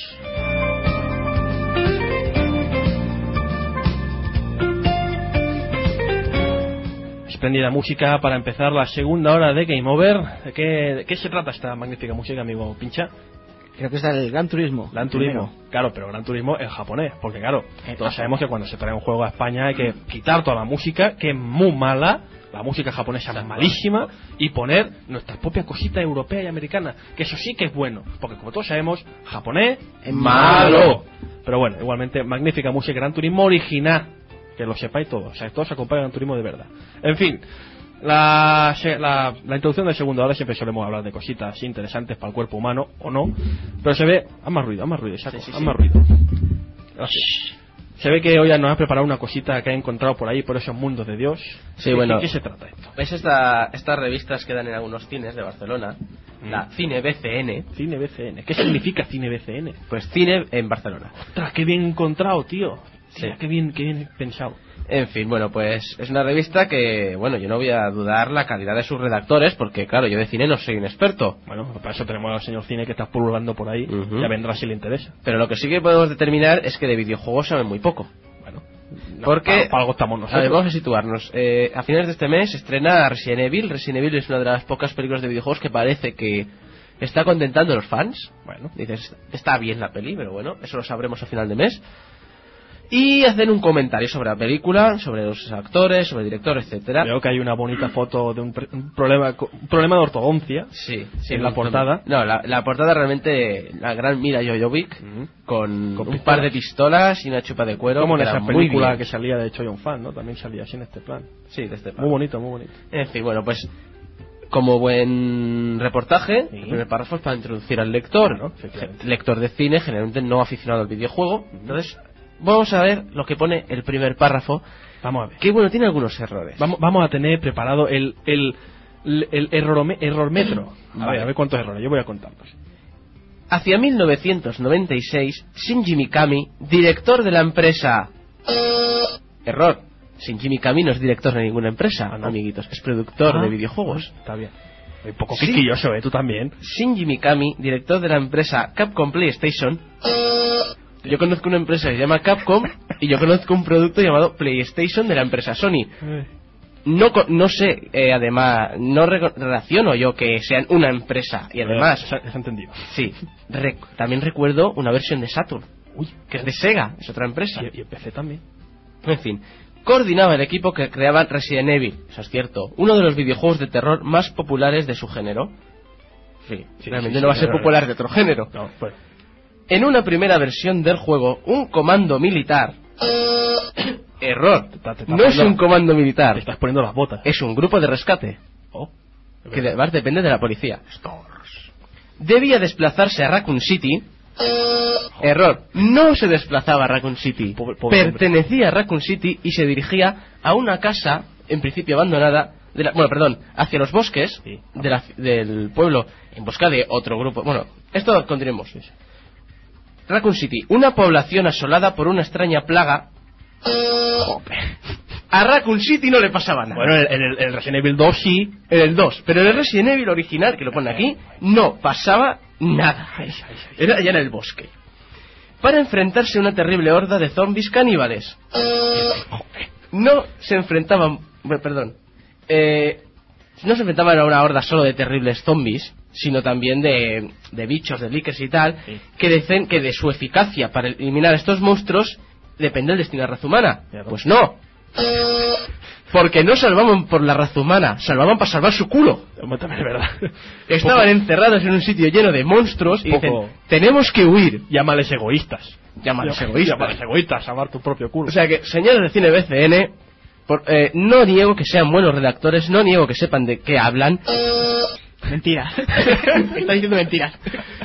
Espléndida música para empezar la segunda hora de Game Over. ¿De qué, de qué se trata esta magnífica música, amigo Pincha? Creo que es el Gran Turismo. Gran Turismo, primero. Claro, pero Gran Turismo en japonés, porque claro, eh, todos sabemos que cuando se trae un juego a España hay que quitar toda la música, que es muy mala, la música japonesa es malísima, y poner nuestra propia cosita europea y americana, que eso sí que es bueno, porque como todos sabemos, japonés es malo. Pero bueno, igualmente, magnífica música, Gran Turismo original, que lo sepáis todos, o sea, todos se acompañan Gran Turismo de verdad. En fin, La, la, la introducción de segunda hora siempre solemos hablar de cositas interesantes para el cuerpo humano, o no, pero se ve, haz más ruido, haz más ruido, Saco, sí, sí, haz sí. más ruido. Así. Se ve que hoy nos ha preparado una cosita que ha encontrado por ahí, por esos mundos de Dios. Sí, ¿De bueno, qué se trata esto? ¿Ves esta, estas revistas que dan en algunos cines de Barcelona? Mm. La Cine B C N. Cine B C N. ¿Qué significa Cine B C N? Pues cine en Barcelona. ¡Ostras, qué bien encontrado, tío! Sí. Qué bien, qué bien pensado. En fin, bueno, pues es una revista que, bueno, yo no voy a dudar la calidad de sus redactores, porque claro, yo de cine no soy un experto. Bueno, para eso tenemos al señor Cine que está pululando por ahí, uh-huh. Ya vendrá si le interesa. Pero lo que sí que podemos determinar es que de videojuegos saben muy poco. Bueno, no, porque para, para algo estamos nosotros. A ver, vamos a situarnos. Eh, a finales de este mes se estrena Resident Evil. Resident Evil es una de las pocas películas de videojuegos que parece que está contentando a los fans. Bueno, dices, está bien la peli, pero bueno, eso lo sabremos a final de mes. y hacen un comentario sobre la película, sobre los actores, sobre el director, etcétera. Veo que hay una bonita foto de un, pre- un problema un problema de ortodoncia. Sí, sí, en la portada. No, la, la portada realmente, la gran Mila Jojovic, Ujú. con, Con un pistolas. par de pistolas y una chupa de cuero. Como en que esa era muy película bien. que salía de Choi Yun-fan, ¿no? También salía así en este plan. Sí, de este Muy bonito, muy bonito. En fin, bueno, pues como buen reportaje, Sí. el primer párrafo es para introducir al lector, Claro, efectivamente. lector de cine, generalmente no aficionado al videojuego. Entonces, vamos a ver lo que pone el primer párrafo, Vamos a ver. que bueno, tiene algunos errores. Vamos, vamos a tener preparado el, el, el, el errorome- errormetro. A Vale. ver, a ver cuántos errores. Yo voy a contarlos. Hacia mil novecientos noventa y seis, Shinji Mikami, director de la empresa... Error. Shinji Mikami no es director de ninguna empresa, Ah, ¿no? amiguitos, es productor Ah, de videojuegos. Está bien. Un poco Sí. quisquilloso, ¿eh? Tú también. Shinji Mikami, director de la empresa Capcom PlayStation. Yo conozco una empresa que se llama Capcom y yo conozco un producto llamado PlayStation de la empresa Sony. No, co- no sé, eh, además, no re- relaciono yo que sean una empresa. Y además, Se ha se ha entendido. sí, re- también recuerdo una versión de Saturn, Uy, que es de Sega, es otra empresa. y, y empecé también. En fin, coordinaba el equipo que creaba Resident Evil, eso es cierto, uno de los videojuegos de terror más populares de su género. Sí, Sí, realmente sí, no va a sí, ser es popular verdad. de otro género. No, pues. En una primera versión del juego, un comando militar... Error, Te está- te está no es poniendo- un comando Te militar, estás poniendo las botas. es un grupo de rescate, Oh, que además depende de la policía. Debía desplazarse a Raccoon City. Error, no se desplazaba a Raccoon City, Pobre- pobre pertenecía a Raccoon City y se dirigía a una casa, en principio abandonada, de la- bueno, perdón, hacia los bosques Sí. de la- del pueblo, en busca de otro grupo. Bueno, esto continuemos. Raccoon City, una población asolada por una extraña plaga. A Raccoon City no le pasaba nada. Bueno, en el, el Resident Evil dos sí. En el dos, pero en el Resident Evil original, que lo pone aquí, no pasaba nada. Era ya en el bosque. Para enfrentarse a una terrible horda de zombies caníbales. No se enfrentaban... bueno, perdón. Eh, no se enfrentaban a una horda solo de terribles zombies, sino también de, de bichos, de líquers y tal, Sí. que dicen que de su eficacia para eliminar a estos monstruos depende el destino de la raza humana. Claro. Pues no. Porque no salvaban por la raza humana, salvaban para salvar su culo. Hombre, también es verdad. Estaban Poco- encerrados en un sitio lleno de monstruos y Poco- dicen, tenemos que huir. Llámales egoístas. Llámales egoístas. Llámales egoístas, salvar tu propio culo. O sea que, señores de Cine B C N, por- eh, no niego que sean buenos redactores, no niego que sepan de qué hablan, Mentira. Está diciendo mentiras.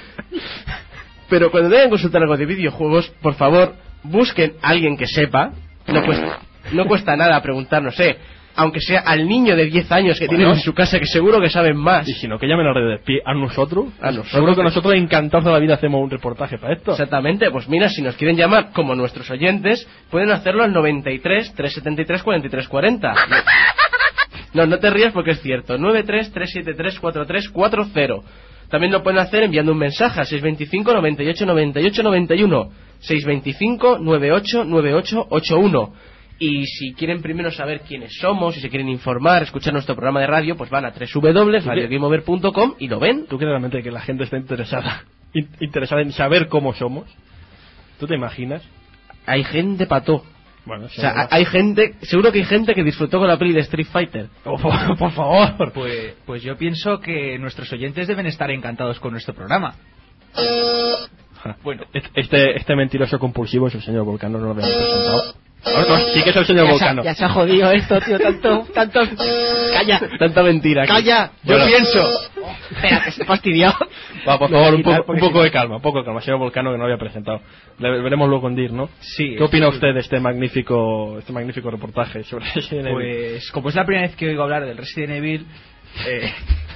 pero cuando deban consultar algo de videojuegos, por favor, busquen a alguien que sepa. No cuesta, no cuesta nada preguntar, no sé, aunque sea al niño de diez años que Bueno. tienen en su casa, que seguro que saben más. y si no, que llamen a Red de Pie a nosotros. A nosotros. Seguro que nosotros encantados de la vida hacemos un reportaje para esto. Exactamente, pues mira, si nos quieren llamar como nuestros oyentes, pueden hacerlo al noventa y tres, trescientos setenta y tres, cuarenta y tres cuarenta. No, no te rías porque es cierto. noventa y tres, trescientos setenta y tres, cuarenta y tres cuarenta. También lo pueden hacer enviando un mensaje a seiscientos veinticinco, noventa y ocho, noventa y ocho, noventa y uno. seiscientos veinticinco, noventa y ocho, noventa y ocho, ochenta y uno. Y si quieren primero saber quiénes somos, si se quieren informar, escuchar nuestro programa de radio, pues van a doble u doble u doble u punto radio game over punto com y lo ven. ¿Tú crees realmente que la gente está interesada in- interesada en saber cómo somos? ¿Tú te imaginas? Hay gente pató. Bueno, O sea, hay gente, seguro que hay gente que disfrutó con la peli de Street Fighter. por, favor, por favor. Pues, pues yo pienso que nuestros oyentes deben estar encantados con nuestro programa. Bueno. Este, este mentiroso compulsivo es el señor Volcano, no lo habíamos presentado. Ahora no, sí que es el señor Ya se, ha- Volcano. ya se ha jodido esto, tío. Tanto, tanto. Calla. Tanta mentira. aquí. Calla. Yo Bueno. pienso. Espera, que se fastidió. Va, por favor, un, Quitar, poco, porque un poco si de calma, un poco de calma. Señor Volcano, que no había presentado. Le veremos luego en D I R, ¿no? Sí. ¿Qué opina usted de este magnífico este magnífico reportaje sobre Resident Evil? Pues como es la primera vez que oigo hablar del Resident Evil, eh,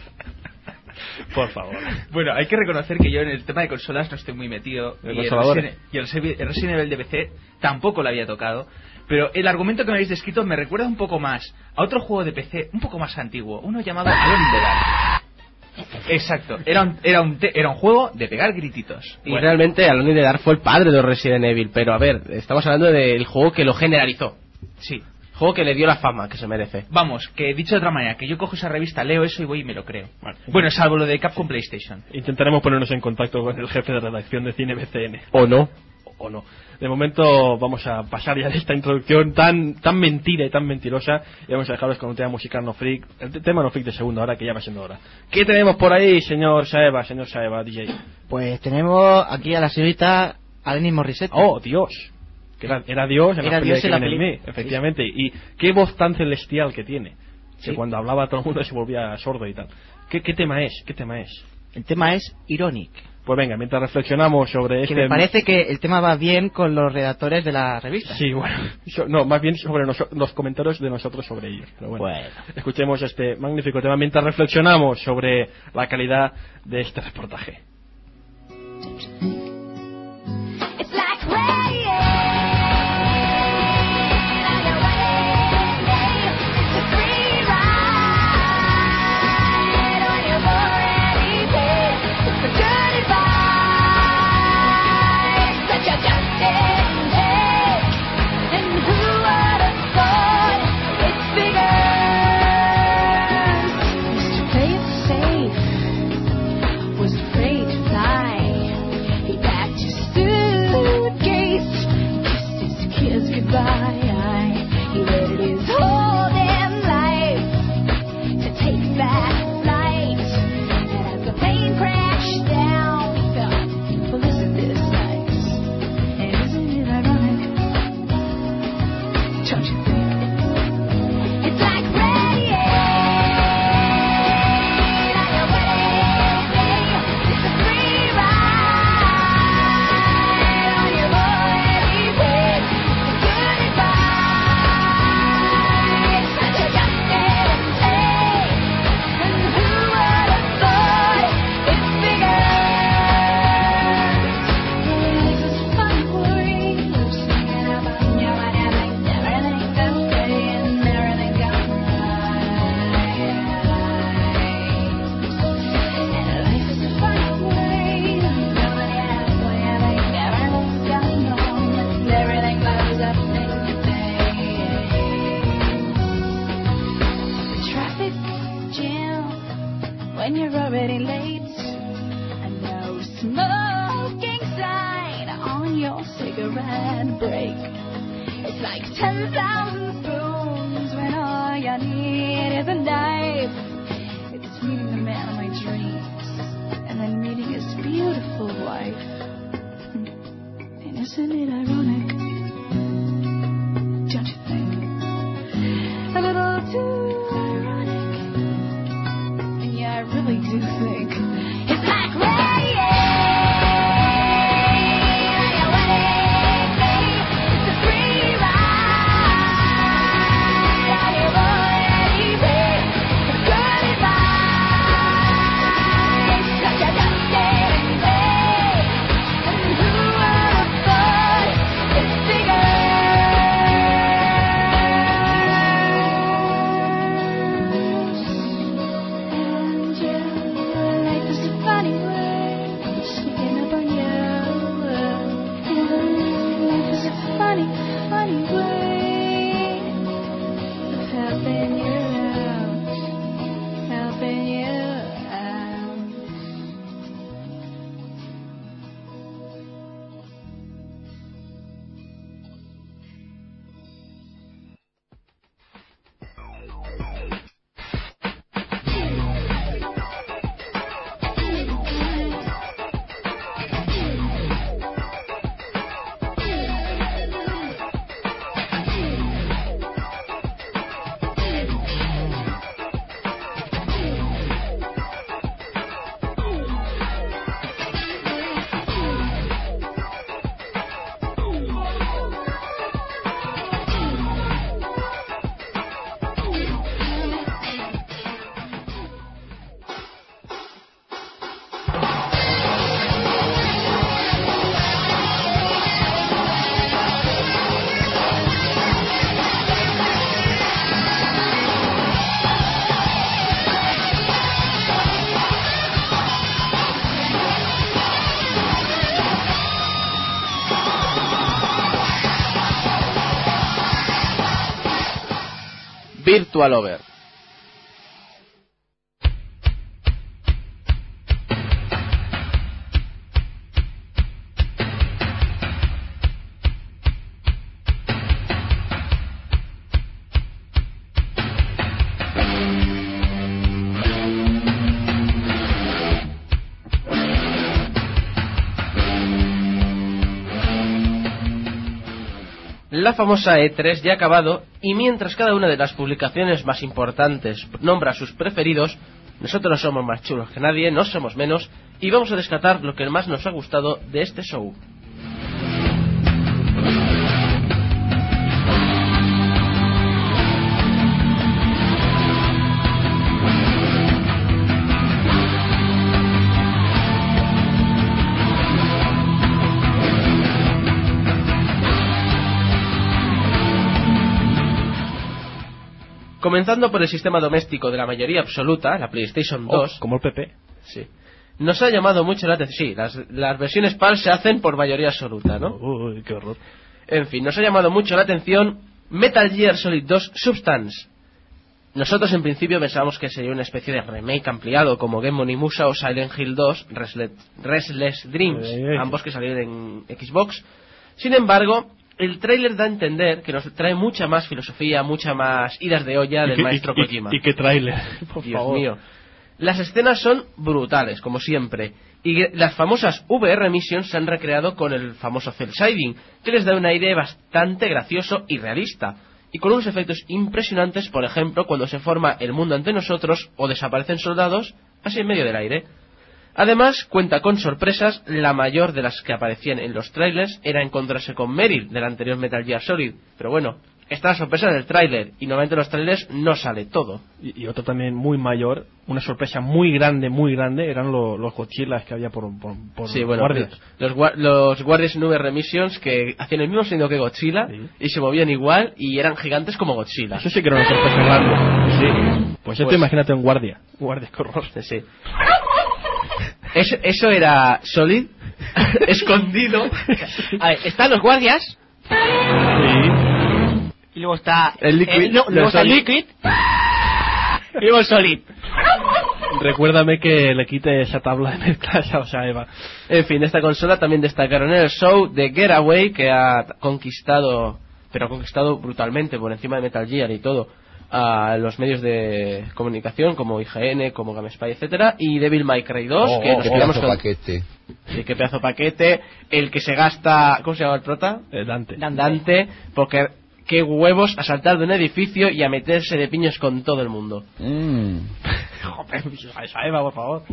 Por favor. bueno, hay que reconocer que yo en el tema de consolas no estoy muy metido. ¿De Y el consoladores? Resident, y el Resident- el Resident Evil de P C tampoco lo había tocado. Pero el argumento que me habéis descrito me recuerda un poco más a otro juego de P C un poco más antiguo, uno llamado Alone in the Dark. Exacto, era un, era un, te- era un juego de pegar grititos. Y realmente Alone in the Dark fue el padre de Resident Evil. Pero a ver, estamos hablando del juego que lo generalizó. Sí. Juego que le dio la fama que se merece. Vamos, que dicho de otra manera, que yo cojo esa revista, leo eso y voy y me lo creo. Vale. Bueno, salvo lo de Capcom PlayStation. Intentaremos ponernos en contacto con el jefe de redacción de Cine B C N. ¿O no? o no. De momento vamos a pasar ya de esta introducción tan tan mentira y tan mentirosa y vamos a dejaros con un tema musical no freak, el tema no freak de segundo, ahora que ya va siendo hora. ¿Qué tenemos por ahí, señor Saeva, señor Saeva, D J? Pues tenemos aquí a la señorita Alanis Morissette. Oh, Dios. Que era, era Dios en Era la pelea Dios de en la Kevin peli- Smith, efectivamente. Y qué voz tan celestial que tiene. Que Sí. cuando hablaba todo el mundo se volvía sordo y tal. ¿Qué, qué tema es? ¿Qué tema es? El tema es Ironic. Pues venga, mientras reflexionamos sobre Que este... me parece que el tema va bien con los redactores de la revista. Sí, bueno, so- no, más bien sobre noso- los comentarios de nosotros sobre ellos. Pero bueno, Bueno. escuchemos este magnífico tema mientras reflexionamos sobre la calidad de este reportaje. It's like rain on your wedding day. It's a free ride on your already paid. It's a dirty vibe that you just didn't take. And who would have thought it's bigger? Used to play it safe, was afraid to fly. He packed his suitcase, kissed his kids goodbye. He waited his whole damn life to take that flight. And as the plane crashed down, he thought, well, isn't this nice? And isn't it ironic? Don't you think? It's like rain on your wedding day. It's a free ride on your already paid. It's a good advice that you just didn't take. And who would have thought it's bigger? This is fun for you, singing about your everything, everything's okay and everything's gone right. And life is a fun way, nobody has way, I think everything's gone wrong, and everything blows up in your face. The traffic jam when you're already late, and no smoking sign on your cigarette break. It's like ten thousand spoons when all you need is a knife. It's meeting the man of my dreams, and then meeting his beautiful wife. And isn't it ironic? Don't you think? A little too ironic. And yeah, I really do think it's like rain on your wedding day. It's a free ride on your already paid. It's good advice that you just didn't take. And who would have thought it's bigger? And yeah, life is a funny way, sneaking up on you. And life is a funny, funny way of helping you out, helping you out. Virtual Over. La famosa E tres ya ha acabado y mientras cada una de las publicaciones más importantes nombra a sus preferidos, nosotros no somos más chulos que nadie, no somos menos, y vamos a descartar lo que más nos ha gustado de este show. Comenzando por el sistema doméstico de la mayoría absoluta, la PlayStation dos. Oh, como el P P. Sí. Nos ha llamado mucho la atención. Sí, las, las versiones PAL se hacen por mayoría absoluta, ¿no? Uy, qué horror. En fin, nos ha llamado mucho la atención Metal Gear Solid dos Substance. Nosotros en principio pensábamos que sería una especie de remake ampliado como Game Onimusha o Silent Hill dos Restless, Restless Dreams, Eh. ambos que salieron en Xbox. Sin embargo, el tráiler da a entender que nos trae mucha más filosofía, mucha más idas de olla del Y qué- maestro y- y- Kojima. Y, qué tráiler, por Dios favor. mío. Las escenas son brutales, como siempre. Y que- las famosas V R Missions se han recreado con el famoso cel shading, que les da un aire bastante gracioso y realista. Y con unos efectos impresionantes, por ejemplo, cuando se forma el mundo ante nosotros o desaparecen soldados, así en medio del aire. Además, cuenta con sorpresas, la mayor de las que aparecían en los trailers era encontrarse con Meryl del anterior Metal Gear Solid. Pero bueno, está la sorpresa del tráiler, y normalmente en los trailers no sale todo. Y, y otro también muy mayor, una sorpresa muy grande, muy grande, eran lo- los Godzillas que había por, por, por Sí, bueno, guardias. los, gua- los guardias en V R Missions que hacían el mismo sonido que Godzilla Sí. y se movían igual y eran gigantes como Godzilla. Eso sí que era una sorpresa grande. Sí. Pues esto Pues- imagínate un guardia. Guardia, qué horror. Sí, sí. Eso, eso era Solid, escondido. A ver, están los guardias. Sí. Y luego está. El Liquid, eh, no, el luego está el Solid. Liquid. Y luego el Solid. Recuérdame que le quite esa tabla de mezclas a Osa Eva. En fin, de esta consola también destacaron en el show de Getaway, que ha conquistado, pero ha conquistado brutalmente por encima de Metal Gear y todo, a los medios de comunicación como I G N, como GameSpy, etcétera, y Devil May Cry dos, Oh, que oh, nos qué quedamos Pedazo con... paquete. Sí, qué pedazo de paquete, el que se gasta... ¿Cómo se llama el prota? Eh, Dante. Dante, porque qué huevos a saltar de un edificio y a meterse de piños con todo el mundo. Mm. Joder, Osa Eva, por favor.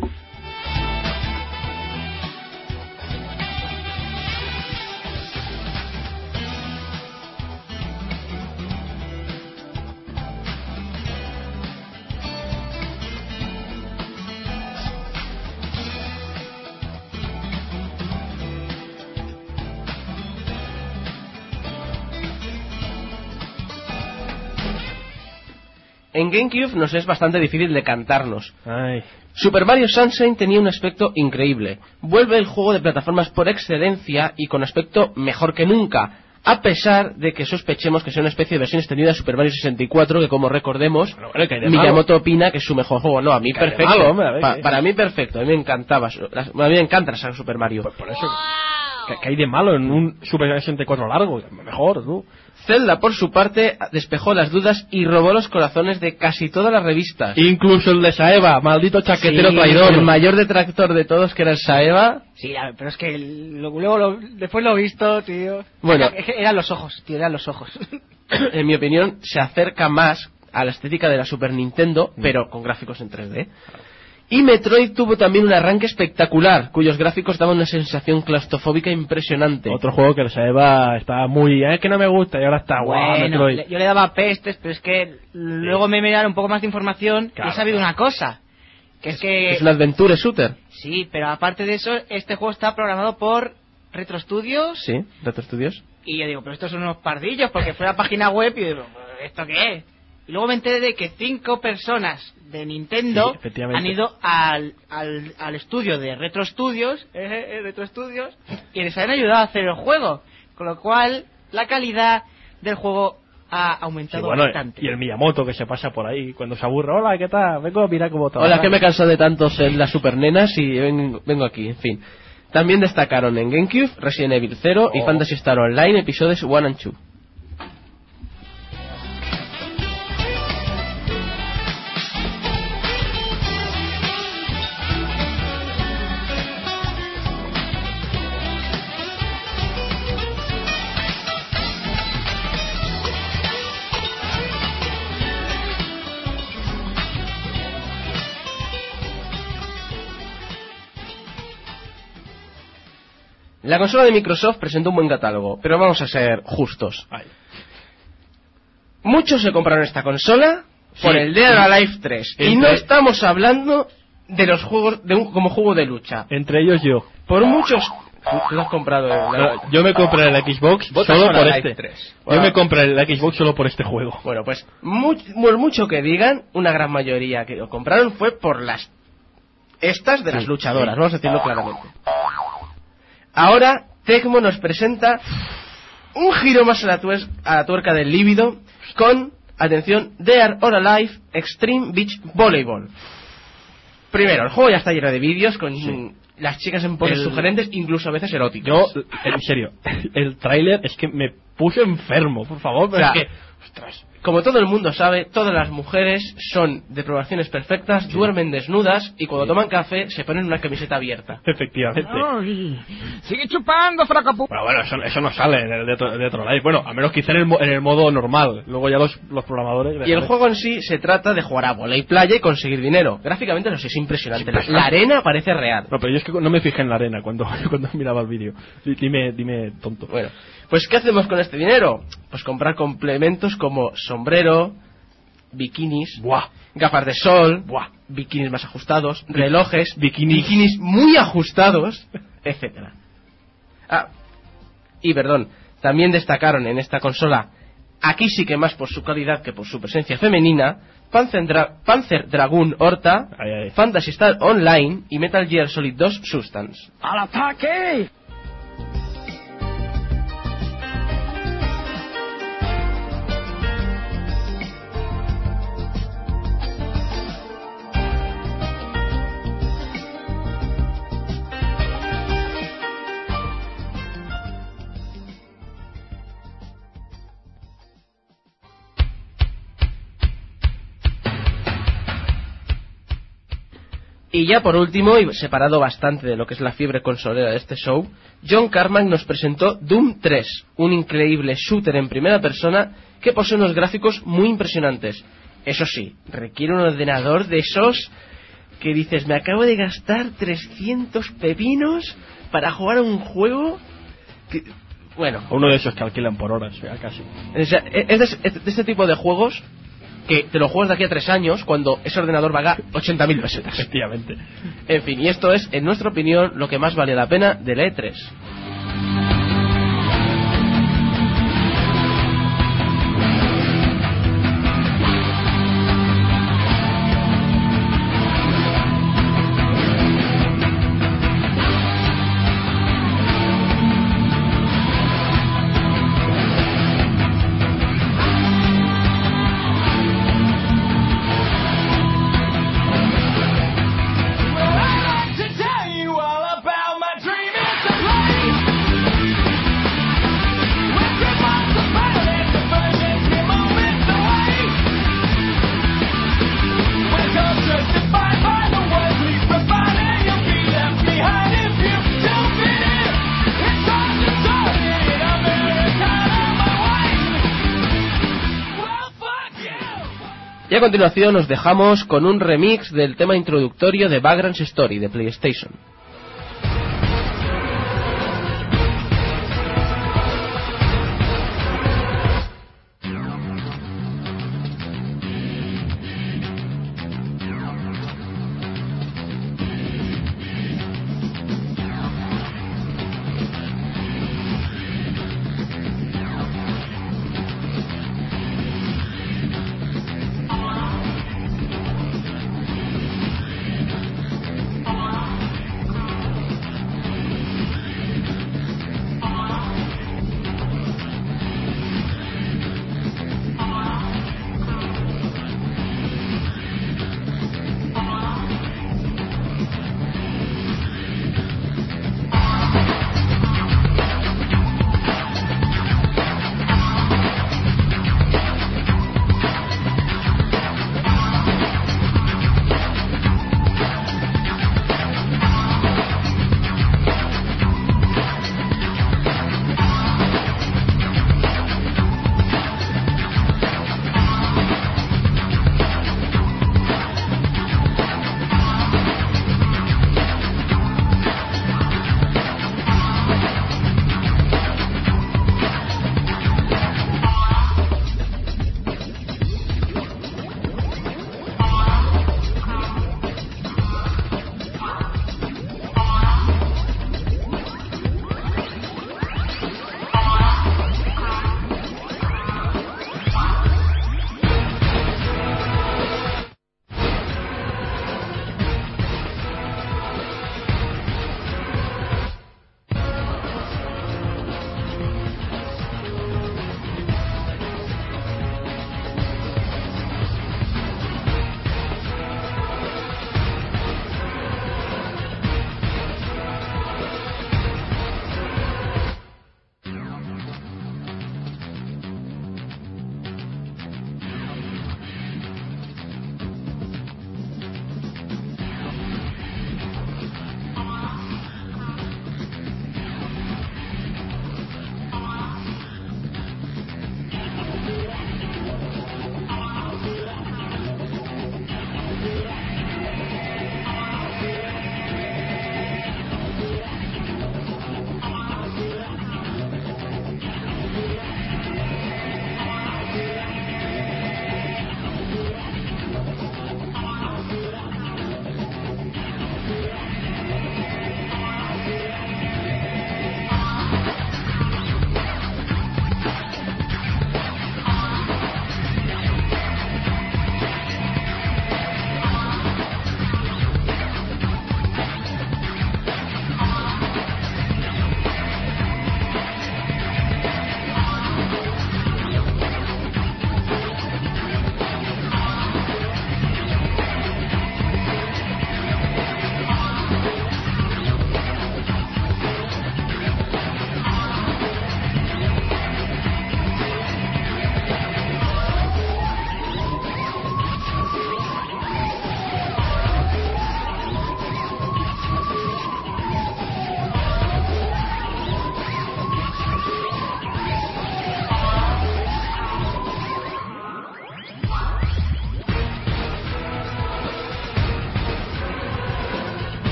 En GameCube nos es bastante difícil decantarnos. Ay. Super Mario Sunshine tenía un aspecto increíble. Vuelve el juego de plataformas por excelencia y con aspecto mejor que nunca, a pesar de que sospechemos que sea una especie de versión extendida de Super Mario sesenta y cuatro, que como recordemos, Bueno, bueno, que hay de Miyamoto opina que es su mejor juego. No, a mí Que hay de perfecto. malo, hombre, a ver, Pa- ¿qué? para mí perfecto, a mí me encantaba. su- las- A mí me encanta la saga Super Mario. Por eso. ¿Qué, qué hay de malo en un Super sesenta y cuatro largo? Mejor, tú. Zelda, por su parte, despejó las dudas y robó los corazones de casi todas las revistas. Incluso el de Saeva, maldito chaquetero Sí, traidor. el mayor detractor de todos, que era el Saeva. Sí, a ver, pero es que lo- luego lo- después lo he visto, tío. Bueno. Es que eran los ojos, tío, eran los ojos. En mi opinión, se acerca más a la estética de la Super Nintendo, pero con gráficos en tres D. Y Metroid tuvo también un arranque espectacular, cuyos gráficos daban una sensación claustrofóbica impresionante. Otro juego que el Saeva está muy... Es que no me gusta y ahora está guau, Bueno, Metroid. le- yo le daba pestes, pero es que luego me miraron un poco más de información Claro, y he sabido una cosa. Que es que... Es un adventure shooter. Sí, pero aparte de eso, este juego está programado por Retro Studios. Sí, Retro Studios. Y yo digo, pero estos son unos pardillos, porque fue a la página web y digo, ¿esto qué es? Y luego me enteré de que cinco personas de Nintendo Sí, efectivamente. han ido al, al, al estudio de Retro Studios, eh, eh, Retro Studios, y les han ayudado a hacer el juego. Con lo cual, la calidad del juego ha Sí, aumentado bueno, bastante. y el Miyamoto que se pasa por ahí cuando se aburre. Hola, ¿qué tal? Vengo, mira cómo está. Hola, que me he cansado de tanto ser las super nenas y vengo, vengo aquí, en fin. También destacaron en GameCube Resident Evil cero y Oh. Phantasy Star Online episodios uno and dos. La consola de Microsoft presentó un buen catálogo, pero vamos a ser justos. Ay. Muchos se compraron esta consola por Sí. el Dead or Alive tres. Y Entre- no estamos hablando de los juegos de un, como juego de lucha. Entre ellos yo. Por muchos... Tú tú lo has comprado, ¿eh? Pero yo me compré el Xbox Votas solo por por Alive este. tres. Yo me compré el Xbox solo por este juego. Bueno, pues much- por mucho que digan, una gran mayoría que lo compraron fue por las estas de las Sí, luchadoras, sí. vamos a decirlo claramente. Ahora Tecmo nos presenta un giro más a la, tuer- a la tuerca del líbido con, atención, Dead or Alive Extreme Beach Volleyball. Primero, el juego ya está lleno de vídeos con Sí. las chicas en poses El- sugerentes, incluso a veces eróticas. Yo, en serio, el tráiler es que me puso enfermo, por favor, pero O es sea, que... Ostras. Como todo el mundo sabe, todas las mujeres son de proporciones perfectas, duermen desnudas y cuando toman café se ponen una camiseta abierta. Efectivamente. Sigue chupando, fracapu. Bueno, bueno, eso, eso no sale en el de otro, de otro Live. Bueno, a menos que en el, mo- en el modo normal. Luego ya los, los programadores... Y el juego en sí se trata de jugar a bola y playa y conseguir dinero. Gráficamente no sé, es impresionante. La, la arena parece real. No, pero yo es que no me fijé en la arena cuando, cuando miraba el vídeo. Di- Dime, dime, tonto. Bueno, pues ¿qué hacemos con este dinero? Pues comprar complementos como sombrero, bikinis, Buah. gafas de sol, Buah. bikinis más ajustados, relojes, bikinis. bikinis muy ajustados, etcétera. Ah, y perdón, también destacaron en esta consola, aquí sí que más por su calidad que por su presencia femenina, Panzer, Dra- Panzer Dragoon Horta, Ay, ay. Phantasy Star Online y Metal Gear Solid dos Substance. ¡Al ataque! Y ya por último, y separado bastante de lo que es la fiebre consolera de este show, John Carmack nos presentó Doom tres, un increíble shooter en primera persona que posee unos gráficos muy impresionantes. Eso sí, requiere un ordenador de esos que dices, me acabo de gastar trescientos pepinos para jugar a un juego que... Bueno, Uno de esos que alquilan por horas, ya casi. o sea, es de, es de este tipo de juegos que te lo juegas de aquí a tres años cuando ese ordenador valga ochenta mil pesetas. Efectivamente. En fin, y esto es, en nuestra opinión, lo que más vale la pena de la E tres. To tell you all about my dream is to play with responsibility, diversions, get moments away. When culture's defined by the words we provide, and you'll be left behind if you don't fit in. It's hard to sort it, Americana, my way. Well, fuck you. Y a continuación nos dejamos con un remix del tema introductorio de Vagrant's Story de PlayStation.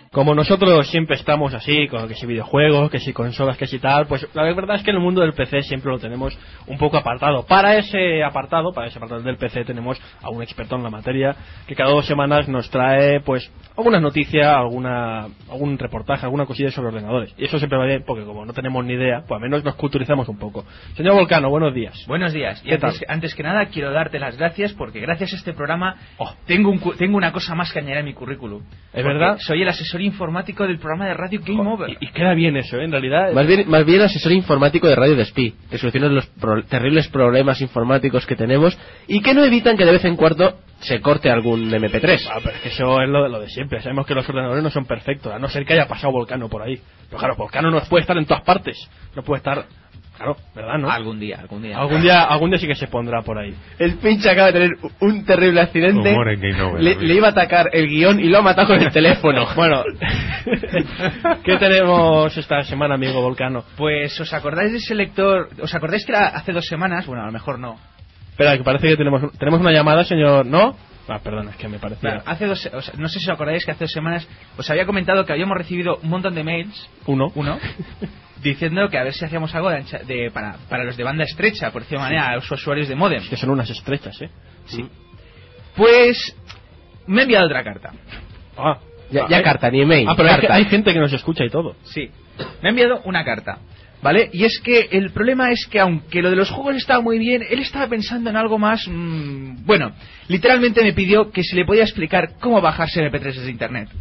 Como nosotros siempre estamos así, con que si videojuegos, que si consolas, que si tal, pues la verdad es que en el mundo del P C siempre lo tenemos un poco apartado. Para ese apartado, para ese apartado del P C tenemos a un experto en la materia que cada dos semanas nos trae pues alguna noticia, alguna algún reportaje, alguna cosilla sobre ordenadores. Y eso siempre va bien porque como no tenemos ni idea, pues al menos nos culturizamos un poco. Señor Volcano, buenos días. Buenos días. Y ¿Qué antes, tal? antes que nada quiero darte las gracias porque gracias a este programa Oh. tengo, un, cu- tengo una cosa más que añadir a mi currículum. ¿Es Porque verdad? Soy el asesor informático del programa de radio Game Over. Y, y queda bien eso, ¿eh? En realidad. Más bien, más bien asesor informático de Radio Despí, que soluciona los pro- terribles problemas informáticos que tenemos y que no evitan que de vez en cuando se corte algún eme pe tres. Ah, pero es que eso es lo, lo de siempre. Sabemos que los ordenadores no son perfectos, a no ser que haya pasado Volcano por ahí. Pero claro, Volcano no puede estar en todas partes. No puede estar. Claro, ¿verdad, no? Algún día, algún día. Algún día, algún día sí que se pondrá por ahí. El pinche acaba de tener un terrible accidente. Humor en Game Over, le, amigo. le iba a atacar el guión y lo ha matado con el teléfono. Bueno, ¿qué tenemos esta semana, amigo Volcano? Pues os acordáis de ese lector, os acordáis que era hace dos semanas, bueno, a lo mejor no. Espera, que parece que tenemos tenemos una llamada, señor. ¿No? Ah, perdón, es que me parece. Claro, hace dos, o sea, no sé si os acordáis que hace dos semanas os había comentado que habíamos recibido un montón de mails, Uno. uno, diciendo que a ver si hacíamos algo de, ancha- de- para, para los de banda estrecha, por decirlo de manera, a los usuarios de modem. Que son unas estrechas, ¿eh? Sí. Pues me he enviado otra carta. Ah, Ya, ah, ya eh. carta, ni email. Ah, pero hay, carta. hay gente que nos escucha y todo. Sí, me ha enviado una carta, ¿vale? Y es que el problema es que aunque lo de los juegos estaba muy bien, él estaba pensando en algo más... mmm, bueno, literalmente me pidió que si le podía explicar cómo bajarse eme pe tres desde internet.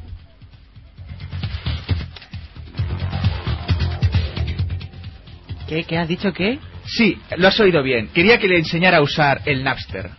¿Qué? ¿Qué has dicho qué? Sí, lo has oído bien. Quería que le enseñara a usar el Napster.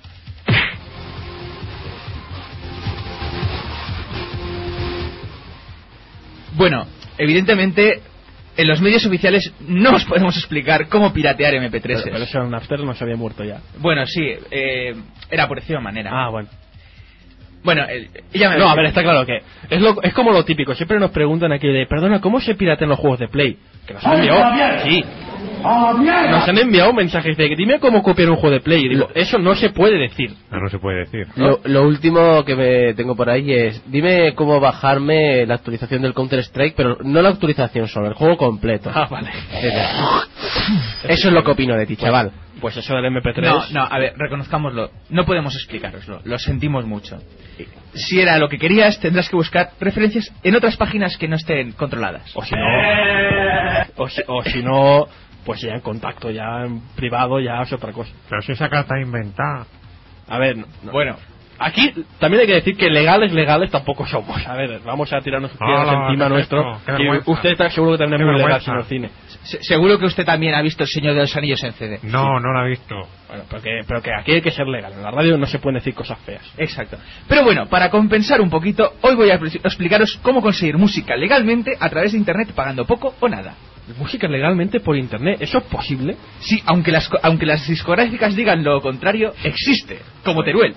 Bueno, evidentemente, en los medios oficiales no os podemos explicar cómo piratear eme pe tres. Pero, pero ese Napster no se había muerto ya. Bueno, sí, eh, era por decirlo de manera. Ah, bueno. Bueno, el- ella me No, a ver, está claro que es lo, es como lo típico. Siempre nos preguntan aquí de, perdona, ¿cómo se piratean los juegos de Play? Que nos han enviado. Sí. Nos han enviado mensajes de, dime cómo copiar un juego de Play. Y digo, eso no se puede decir. No, no se puede decir. Lo, lo último que me tengo por ahí es, dime cómo bajarme la actualización del Counter Strike, pero no la actualización solo, el juego completo. Ah, vale. Eso es lo que opino de ti, chaval. Pues eso del eme pe tres. No, no, a ver, reconozcámoslo. No podemos explicaroslo. Lo sentimos mucho. Si era lo que querías, tendrás que buscar referencias en otras páginas que no estén controladas. O si no, o si, o si no, pues ya en contacto, ya en privado, ya es otra cosa. Pero si esa carta es inventada. A ver, no- no. Bueno, Aquí también hay que decir que legales, legales tampoco somos. A ver, vamos a tirarnos piedras Ah, encima qué nuestro. fresco, qué Y vergüenza. usted está seguro que también Qué es muy legal, vergüenza. señor Cine. se- seguro que usted también ha visto El Señor de los Anillos en ce de. No, no la he visto. Bueno, pero que, pero que aquí hay que ser legal. En la radio no se pueden decir cosas feas. Exacto. Pero bueno, para compensar un poquito, hoy voy a expli- explicaros cómo conseguir música legalmente a través de internet pagando poco o nada. Música legalmente por internet, ¿eso es posible? Sí, aunque las, co- aunque las discográficas digan lo contrario, existe, como Teruel.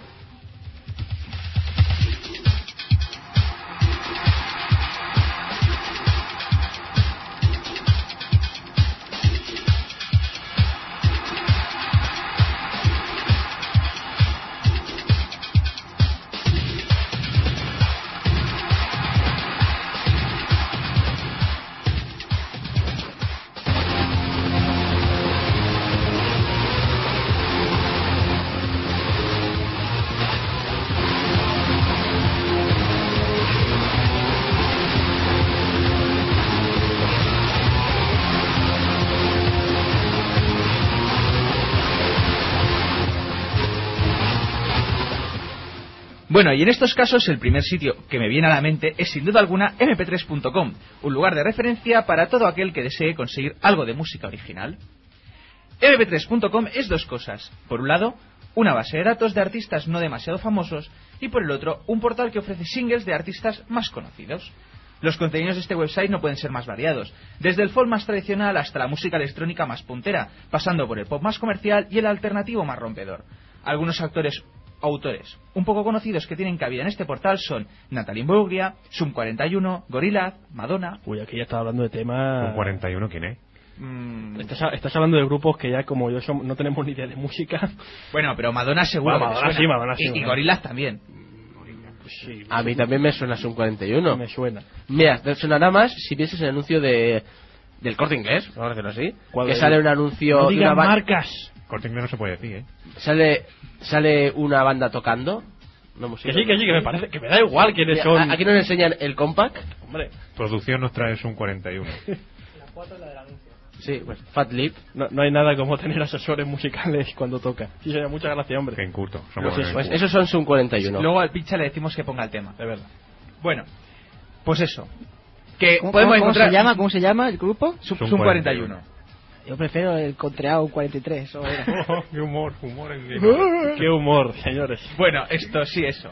Bueno, y en estos casos el primer sitio que me viene a la mente es sin duda alguna eme pe tres punto com, un lugar de referencia para todo aquel que desee conseguir algo de música original. eme pe tres punto com es dos cosas. Por un lado, una base de datos de artistas no demasiado famosos y por el otro, un portal que ofrece singles de artistas más conocidos. Los contenidos de este website no pueden ser más variados, desde el folk más tradicional hasta la música electrónica más puntera, pasando por el pop más comercial y el alternativo más rompedor. Algunos actores autores un poco conocidos que tienen cabida en este portal son Natalie Imbruglia, Sum cuarenta y uno, Gorillaz, Madonna. Uy, aquí ya está hablando de temas... ¿Con cuarenta y uno quién es? mm, Estás, estás hablando de grupos que ya como yo som- no tenemos ni idea de música. bueno, pero Madonna seguro. Bueno, que te Madonna suena. sí, Madonna sí, Y, y Madonna. Gorillaz también. Sí, A mí también me suena Sun cuarenta y uno. me suena. Mira, te sonará más si vieses el anuncio de del Corte Inglés, vamos a decirlo así. ¿Cuál Que es? sale un anuncio No de digan una ba- marcas. Corte Inglés no se puede decir, ¿eh? sale sale una banda tocando. No música. Que sí, que sí, que me parece, que me da igual quiénes Mira, son. a- Aquí nos enseñan el compact. Hombre, Producción nos trae un cuarenta y uno. Sí, pues Fat Lip. no, no hay nada como tener asesores musicales cuando toca. Sí, señor, muchas gracias, hombre. Que inculto. Somos Pues eso, Pues incultos. esos son Sun cuarenta y uno. Luego al pincha le decimos que ponga el tema. De verdad. Bueno, pues eso. Que ¿Cómo, podemos cómo- cómo encontrar... se llama? ¿Cómo se llama el grupo? Sun, Sun Sun cuarenta y uno. Yo prefiero el Contreao cuarenta y tres. eso era. Oh, qué humor, humor en Game. Qué humor, señores. Bueno, esto sí, eso.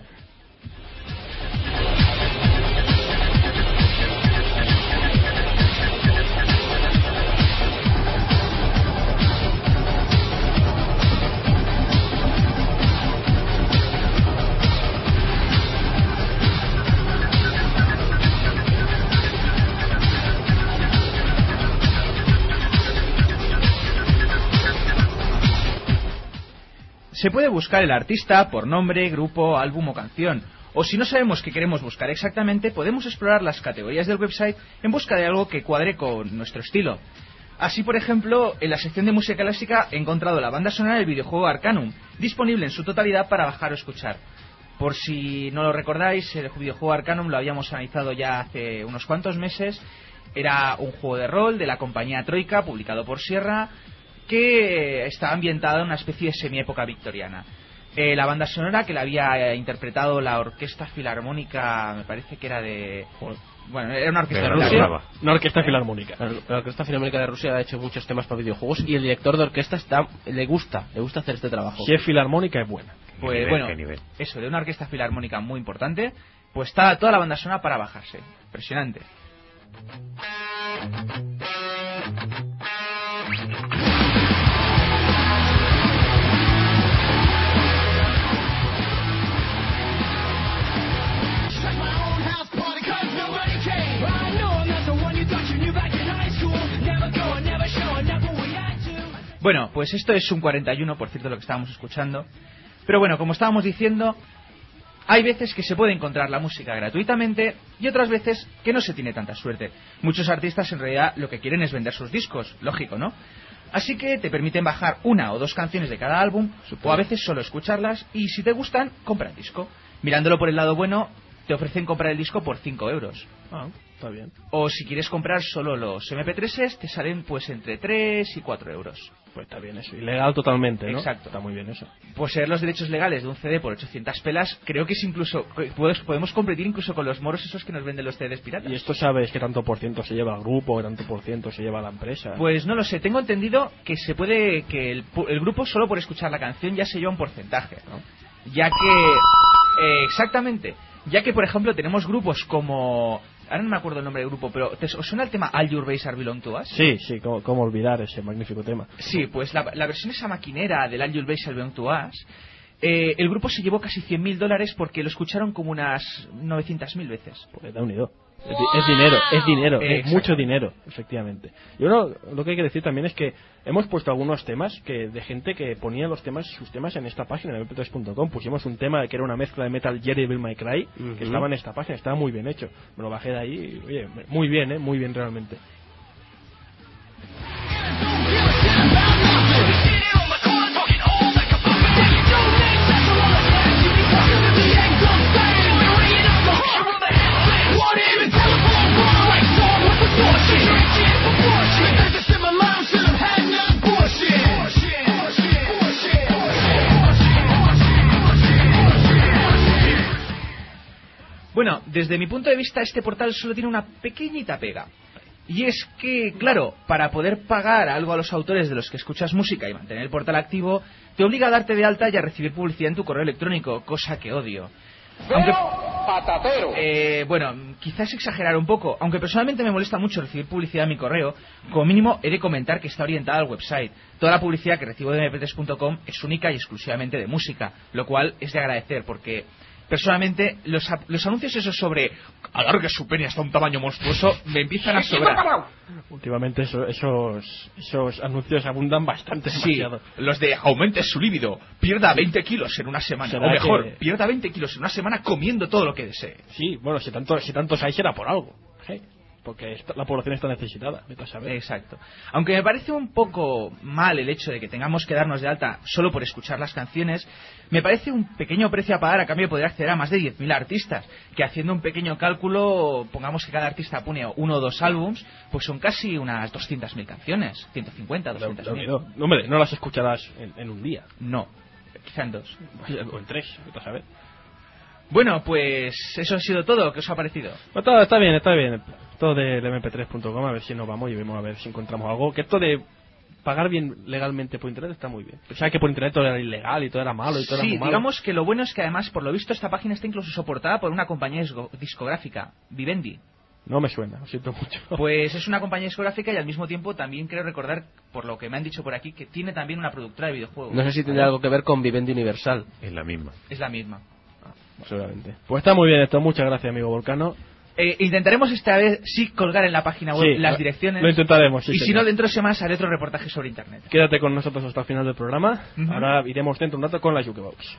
Se puede buscar el artista por nombre, grupo, álbum o canción. O si no sabemos qué queremos buscar exactamente, podemos explorar las categorías del website en busca de algo que cuadre con nuestro estilo. Así, por ejemplo, en la sección de música clásica he encontrado la banda sonora del videojuego Arcanum, disponible en su totalidad para bajar o escuchar. Por si no lo recordáis, el videojuego Arcanum lo habíamos analizado ya hace unos cuantos meses. Era un juego de rol de la compañía Troika, publicado por Sierra, que está ambientada en una especie de semi-época victoriana. Eh, la banda sonora, que la había eh, interpretado la Orquesta Filarmónica, me parece que era de... Bueno, era una orquesta De de Rusia. Rusia. Una orquesta filarmónica. La, la Orquesta Filarmónica de Rusia ha hecho muchos temas para videojuegos y el director de orquesta está le gusta, le gusta hacer este trabajo. Si es filarmónica, es buena. Pues nivel, bueno, qué nivel. eso, de una orquesta filarmónica muy importante, pues está toda la banda sonora para bajarse. Impresionante. Bueno, pues esto es un cuarenta y uno, por cierto, lo que estábamos escuchando. Pero bueno, como estábamos diciendo, hay veces que se puede encontrar la música gratuitamente y otras veces que no se tiene tanta suerte. Muchos artistas en realidad lo que quieren es vender sus discos, lógico, ¿no? Así que te permiten bajar una o dos canciones de cada álbum, o a veces solo escucharlas, y si te gustan, compra el disco. Mirándolo por el lado bueno, te ofrecen comprar el disco por cinco euros. Ah, está bien. O si quieres comprar solo los eme pe tres, te salen pues entre tres y cuatro euros. Pues está bien eso. Ilegal totalmente, ¿no? Exacto. Está muy bien eso. Poseer los derechos legales de un ce de por ochocientas pelas, creo que es incluso... Podemos, podemos competir incluso con los moros esos que nos venden los ce des piratas. ¿Y esto sabes qué tanto por ciento se lleva el grupo, qué tanto por ciento se lleva la empresa? Pues no lo sé, tengo entendido que se puede... que el, pu- el grupo solo por escuchar la canción ya se lleva un porcentaje, ¿no? Ya que... eh, exactamente. Ya que, por ejemplo, tenemos grupos como... Ahora no me acuerdo el nombre del grupo, pero ¿te, ¿os suena el tema All Your Bass Are Belong to Us? Sí, sí, cómo, cómo olvidar ese magnífico tema. Sí, pues la, la versión esa maquinera del All Your Bass Are Belong to Us, eh, el grupo se llevó casi cien mil dólares porque lo escucharon como unas novecientas mil veces. Pues da unido. Es, di- es dinero, es dinero, es Exacto. mucho dinero, efectivamente. Y uno, lo que hay que decir también es que hemos puesto algunos temas que de gente que ponía los temas, sus temas en esta página, en eme pe tres punto com. Pusimos un tema que era una mezcla de Metal Gear y Devil May Cry, Ujú. que estaba en esta página, estaba muy bien hecho. Me lo bajé de ahí y, oye, muy bien, ¿eh? Muy bien realmente. Bueno, desde mi punto de vista este portal solo tiene una pequeñita pega. Y es que, claro, para poder pagar algo a los autores de los que escuchas música y mantener el portal activo, te obliga a darte de alta y a recibir publicidad en tu correo electrónico, cosa que odio. Aunque, eh, bueno, quizás exagerar un poco, aunque personalmente me molesta mucho recibir publicidad en mi correo, como mínimo he de comentar que está orientada al website. Toda la publicidad que recibo de eme pe tres punto com es única y exclusivamente de música, lo cual es de agradecer porque personalmente, los, los anuncios esos sobre alargue su pene hasta un tamaño monstruoso me empiezan a sobrar. Últimamente eso- esos, esos anuncios abundan bastante. Sí, demasiado. los de aumente su líbido, pierda veinte kilos en una semana, ¿Será o mejor, que- pierda veinte kilos en una semana comiendo todo lo que desee. Sí, bueno, si, tanto, si tantos hay será por algo. ¿eh? Porque esta- la población está necesitada. Vete a saber. Exacto. Aunque me parece un poco mal el hecho de que tengamos que darnos de alta solo por escuchar las canciones, me parece un pequeño precio a pagar a cambio de poder acceder a más de diez mil artistas, que haciendo un pequeño cálculo, pongamos que cada artista pone uno o dos álbums, pues son casi unas doscientas mil canciones, ciento cincuenta, doscientas mil. No, no, hombre, no las escucharás en, en un día. No, quizá en dos. O en tres, vete a saber. Bueno, pues eso ha sido todo. ¿Qué os ha parecido? Pues todo, está bien, está bien. Todo del eme pe tres punto com, a ver si nos vamos y vemos a ver si encontramos algo. Que esto de pagar bien legalmente por internet está muy bien. Pensaba que por internet todo era ilegal y todo era malo y todo Sí, era muy malo. digamos que lo bueno es que además, por lo visto, esta página está incluso soportada por una compañía disco- discográfica, Vivendi. No me suena, lo siento mucho. Pues es una compañía discográfica y al mismo tiempo también creo recordar, por lo que me han dicho por aquí, que tiene también una productora de videojuegos. No sé si tendrá algo que ver con Vivendi Universal. Es la misma. Es la misma. Seguramente. Pues está muy bien esto, muchas gracias, amigo Volcano. Eh, intentaremos esta vez sí colgar en la página web Sí, las lo- direcciones. lo intentaremos, sí, Y si señor. no, dentro de semanas haré otro reportaje sobre internet. Quédate con nosotros hasta el final del programa. Ujú. Ahora iremos dentro de un rato con la Jukebox.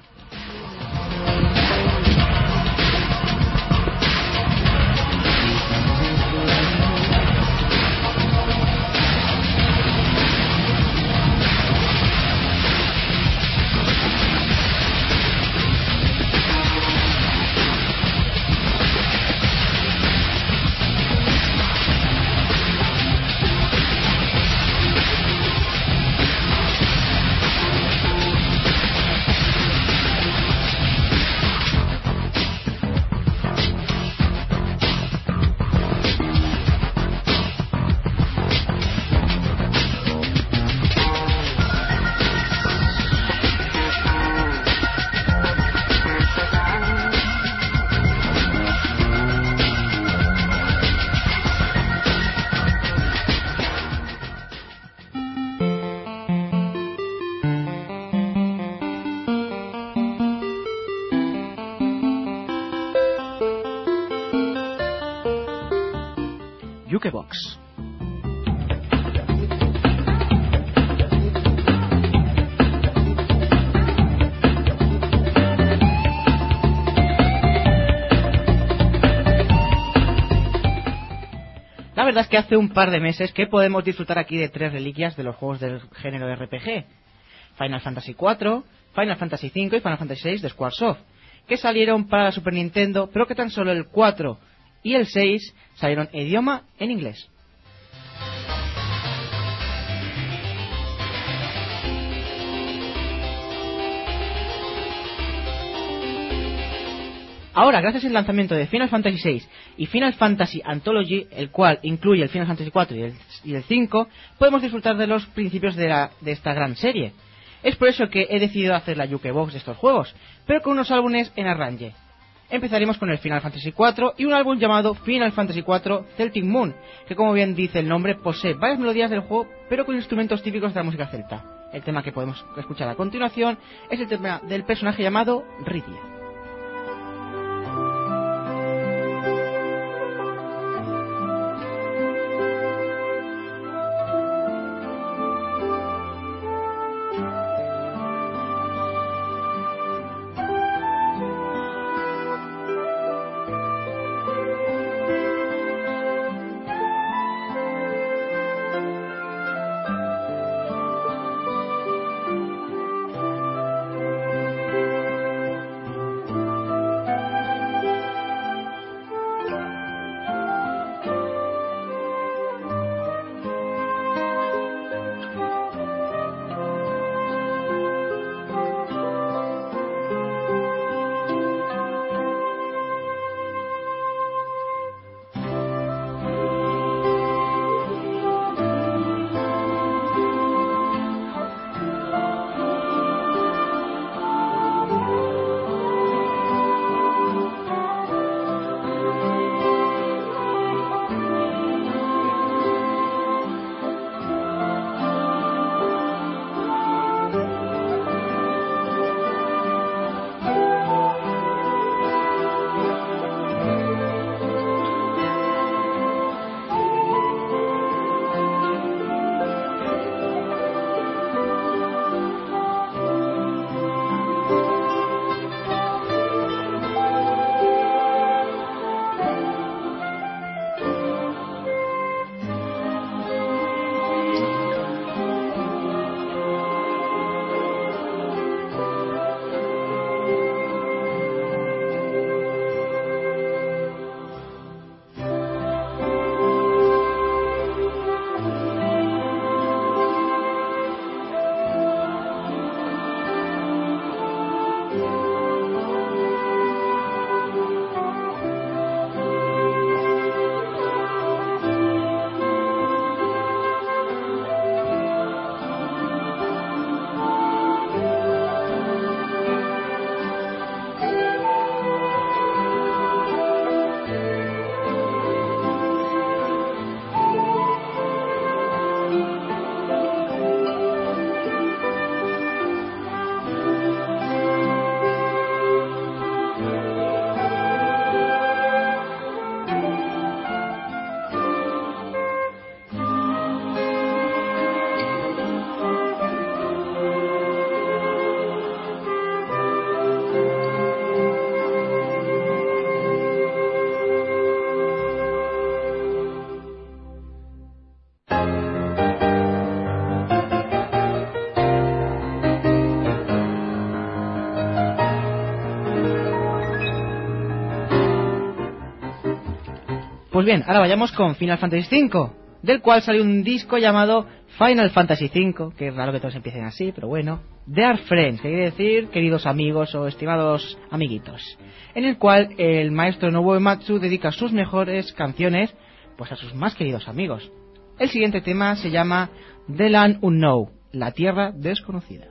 Jukebox. La verdad es que hace un par de meses que podemos disfrutar aquí de tres reliquias de los juegos del género R P G. Final Fantasy cuatro, Final Fantasy cinco y Final Fantasy seis de Squaresoft, que salieron para la Super Nintendo, pero que tan solo el cuatro y el seis salieron en idioma en inglés. Ahora, gracias al lanzamiento de Final Fantasy seis y Final Fantasy Anthology, el cual incluye el Final Fantasy cuatro y el, y el cinco, podemos disfrutar de los principios de, la, de esta gran serie. Es por eso que he decidido hacer la Jukebox de estos juegos, pero con unos álbumes en arranque. Empezaremos con el Final Fantasy cuatro y un álbum llamado Final Fantasy cuatro Celtic Moon, que como bien dice el nombre, posee varias melodías del juego, pero con instrumentos típicos de la música celta. El tema que podemos escuchar a continuación es el tema del personaje llamado Rydia. Pues bien, ahora vayamos con Final Fantasy cinco, del cual salió un disco llamado Final Fantasy cinco, que es raro que todos empiecen así, pero bueno. Dear Friends, que quiere decir queridos amigos o estimados amiguitos, en el cual el maestro Nobuo Uematsu dedica sus mejores canciones pues a sus más queridos amigos. El siguiente tema se llama The Land Unknown, la tierra desconocida.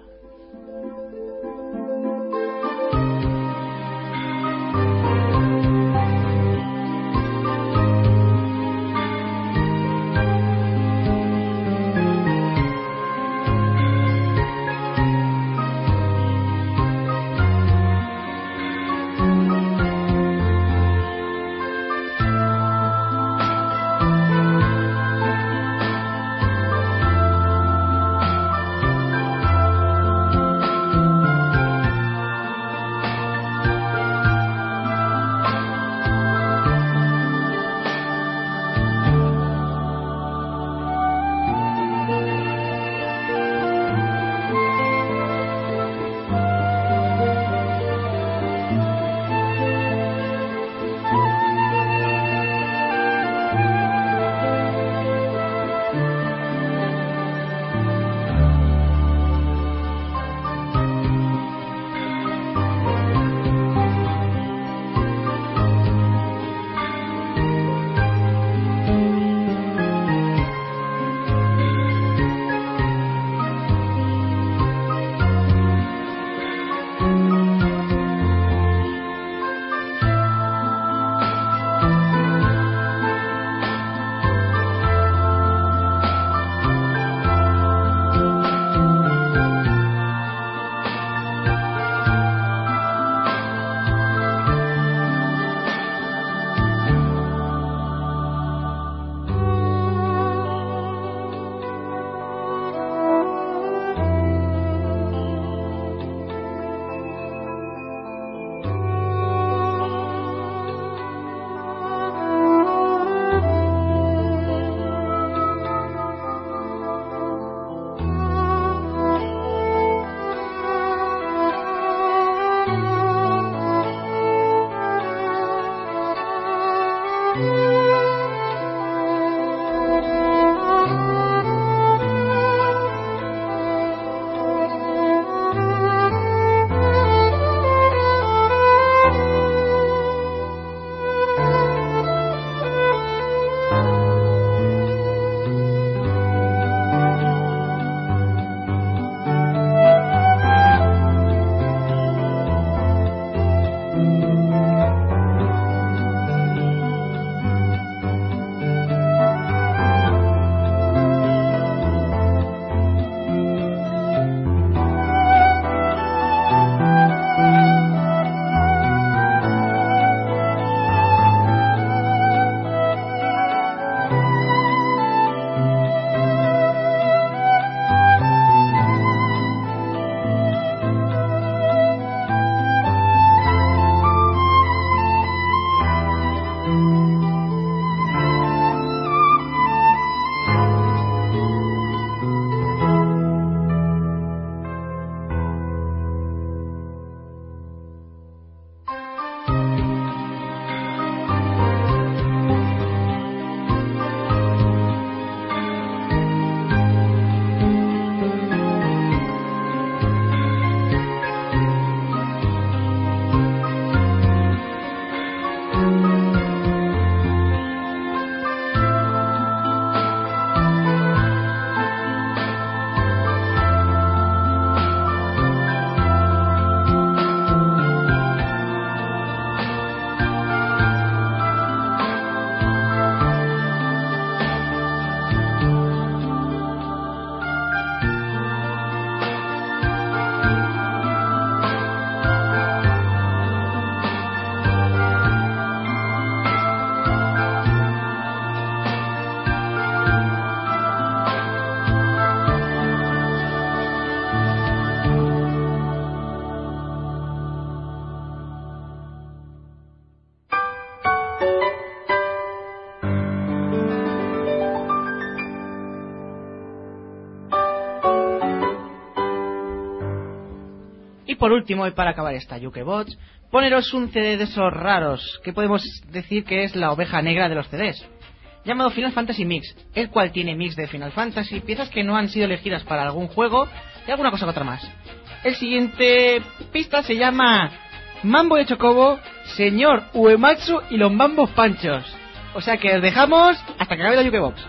por último, y para acabar esta Jukebox, poneros un C D de esos raros, que podemos decir que es la oveja negra de los C Ds, llamado Final Fantasy Mix, el cual tiene mix de Final Fantasy, piezas que no han sido elegidas para algún juego y alguna cosa que otra más. El siguiente pista se llama Mambo de Chocobo, Señor Uematsu y los Mambos Panchos. O sea que os dejamos hasta que acabe la Jukebox.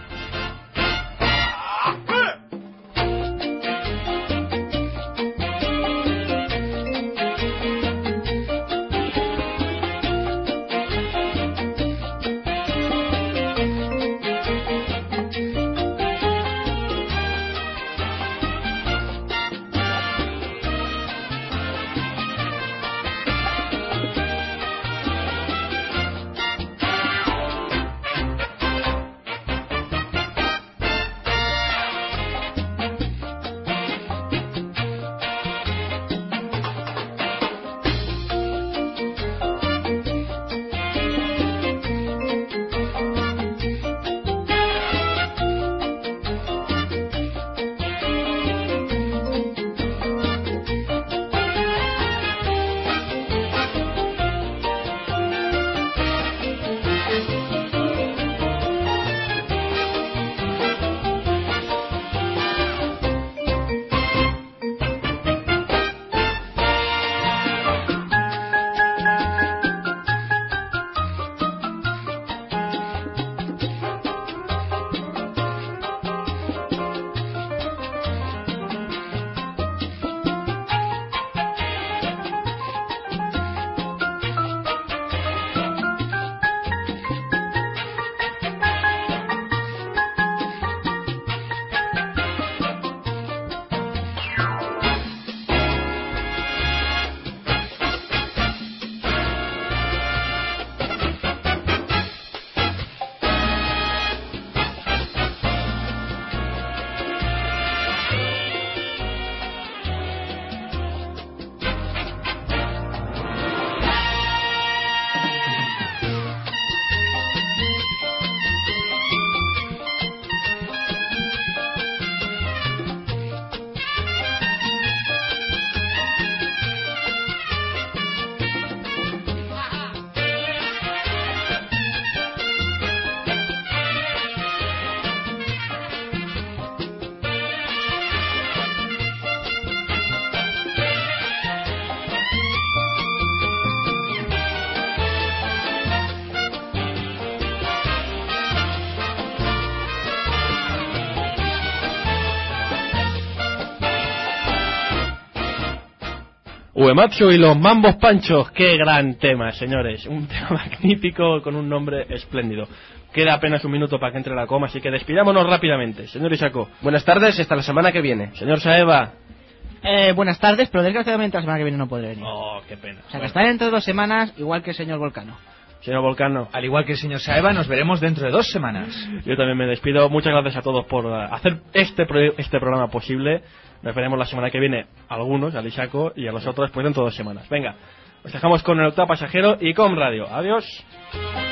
Uematsu y los Mambos Panchos, qué gran tema, señores. Un tema magnífico con un nombre espléndido. Queda apenas un minuto para que entre la coma, así que despidámonos rápidamente. Señor Isako. Buenas tardes, hasta la semana que viene. Señor Saeva. Eh, buenas tardes, pero desgraciadamente la semana que viene no podré venir. Oh, qué pena. O sea que estaré dentro de dos semanas, igual que el señor Volcano. Señor Volcano. Al igual que el señor Saeva, nos veremos dentro de dos semanas. Yo también me despido. Muchas gracias a todos por uh, hacer este, pro este programa posible. Nos veremos la semana que viene, algunos, al Isako, y a los otros pues dentro de dos semanas. Venga, os dejamos con el octavo pasajero y con radio. Adiós.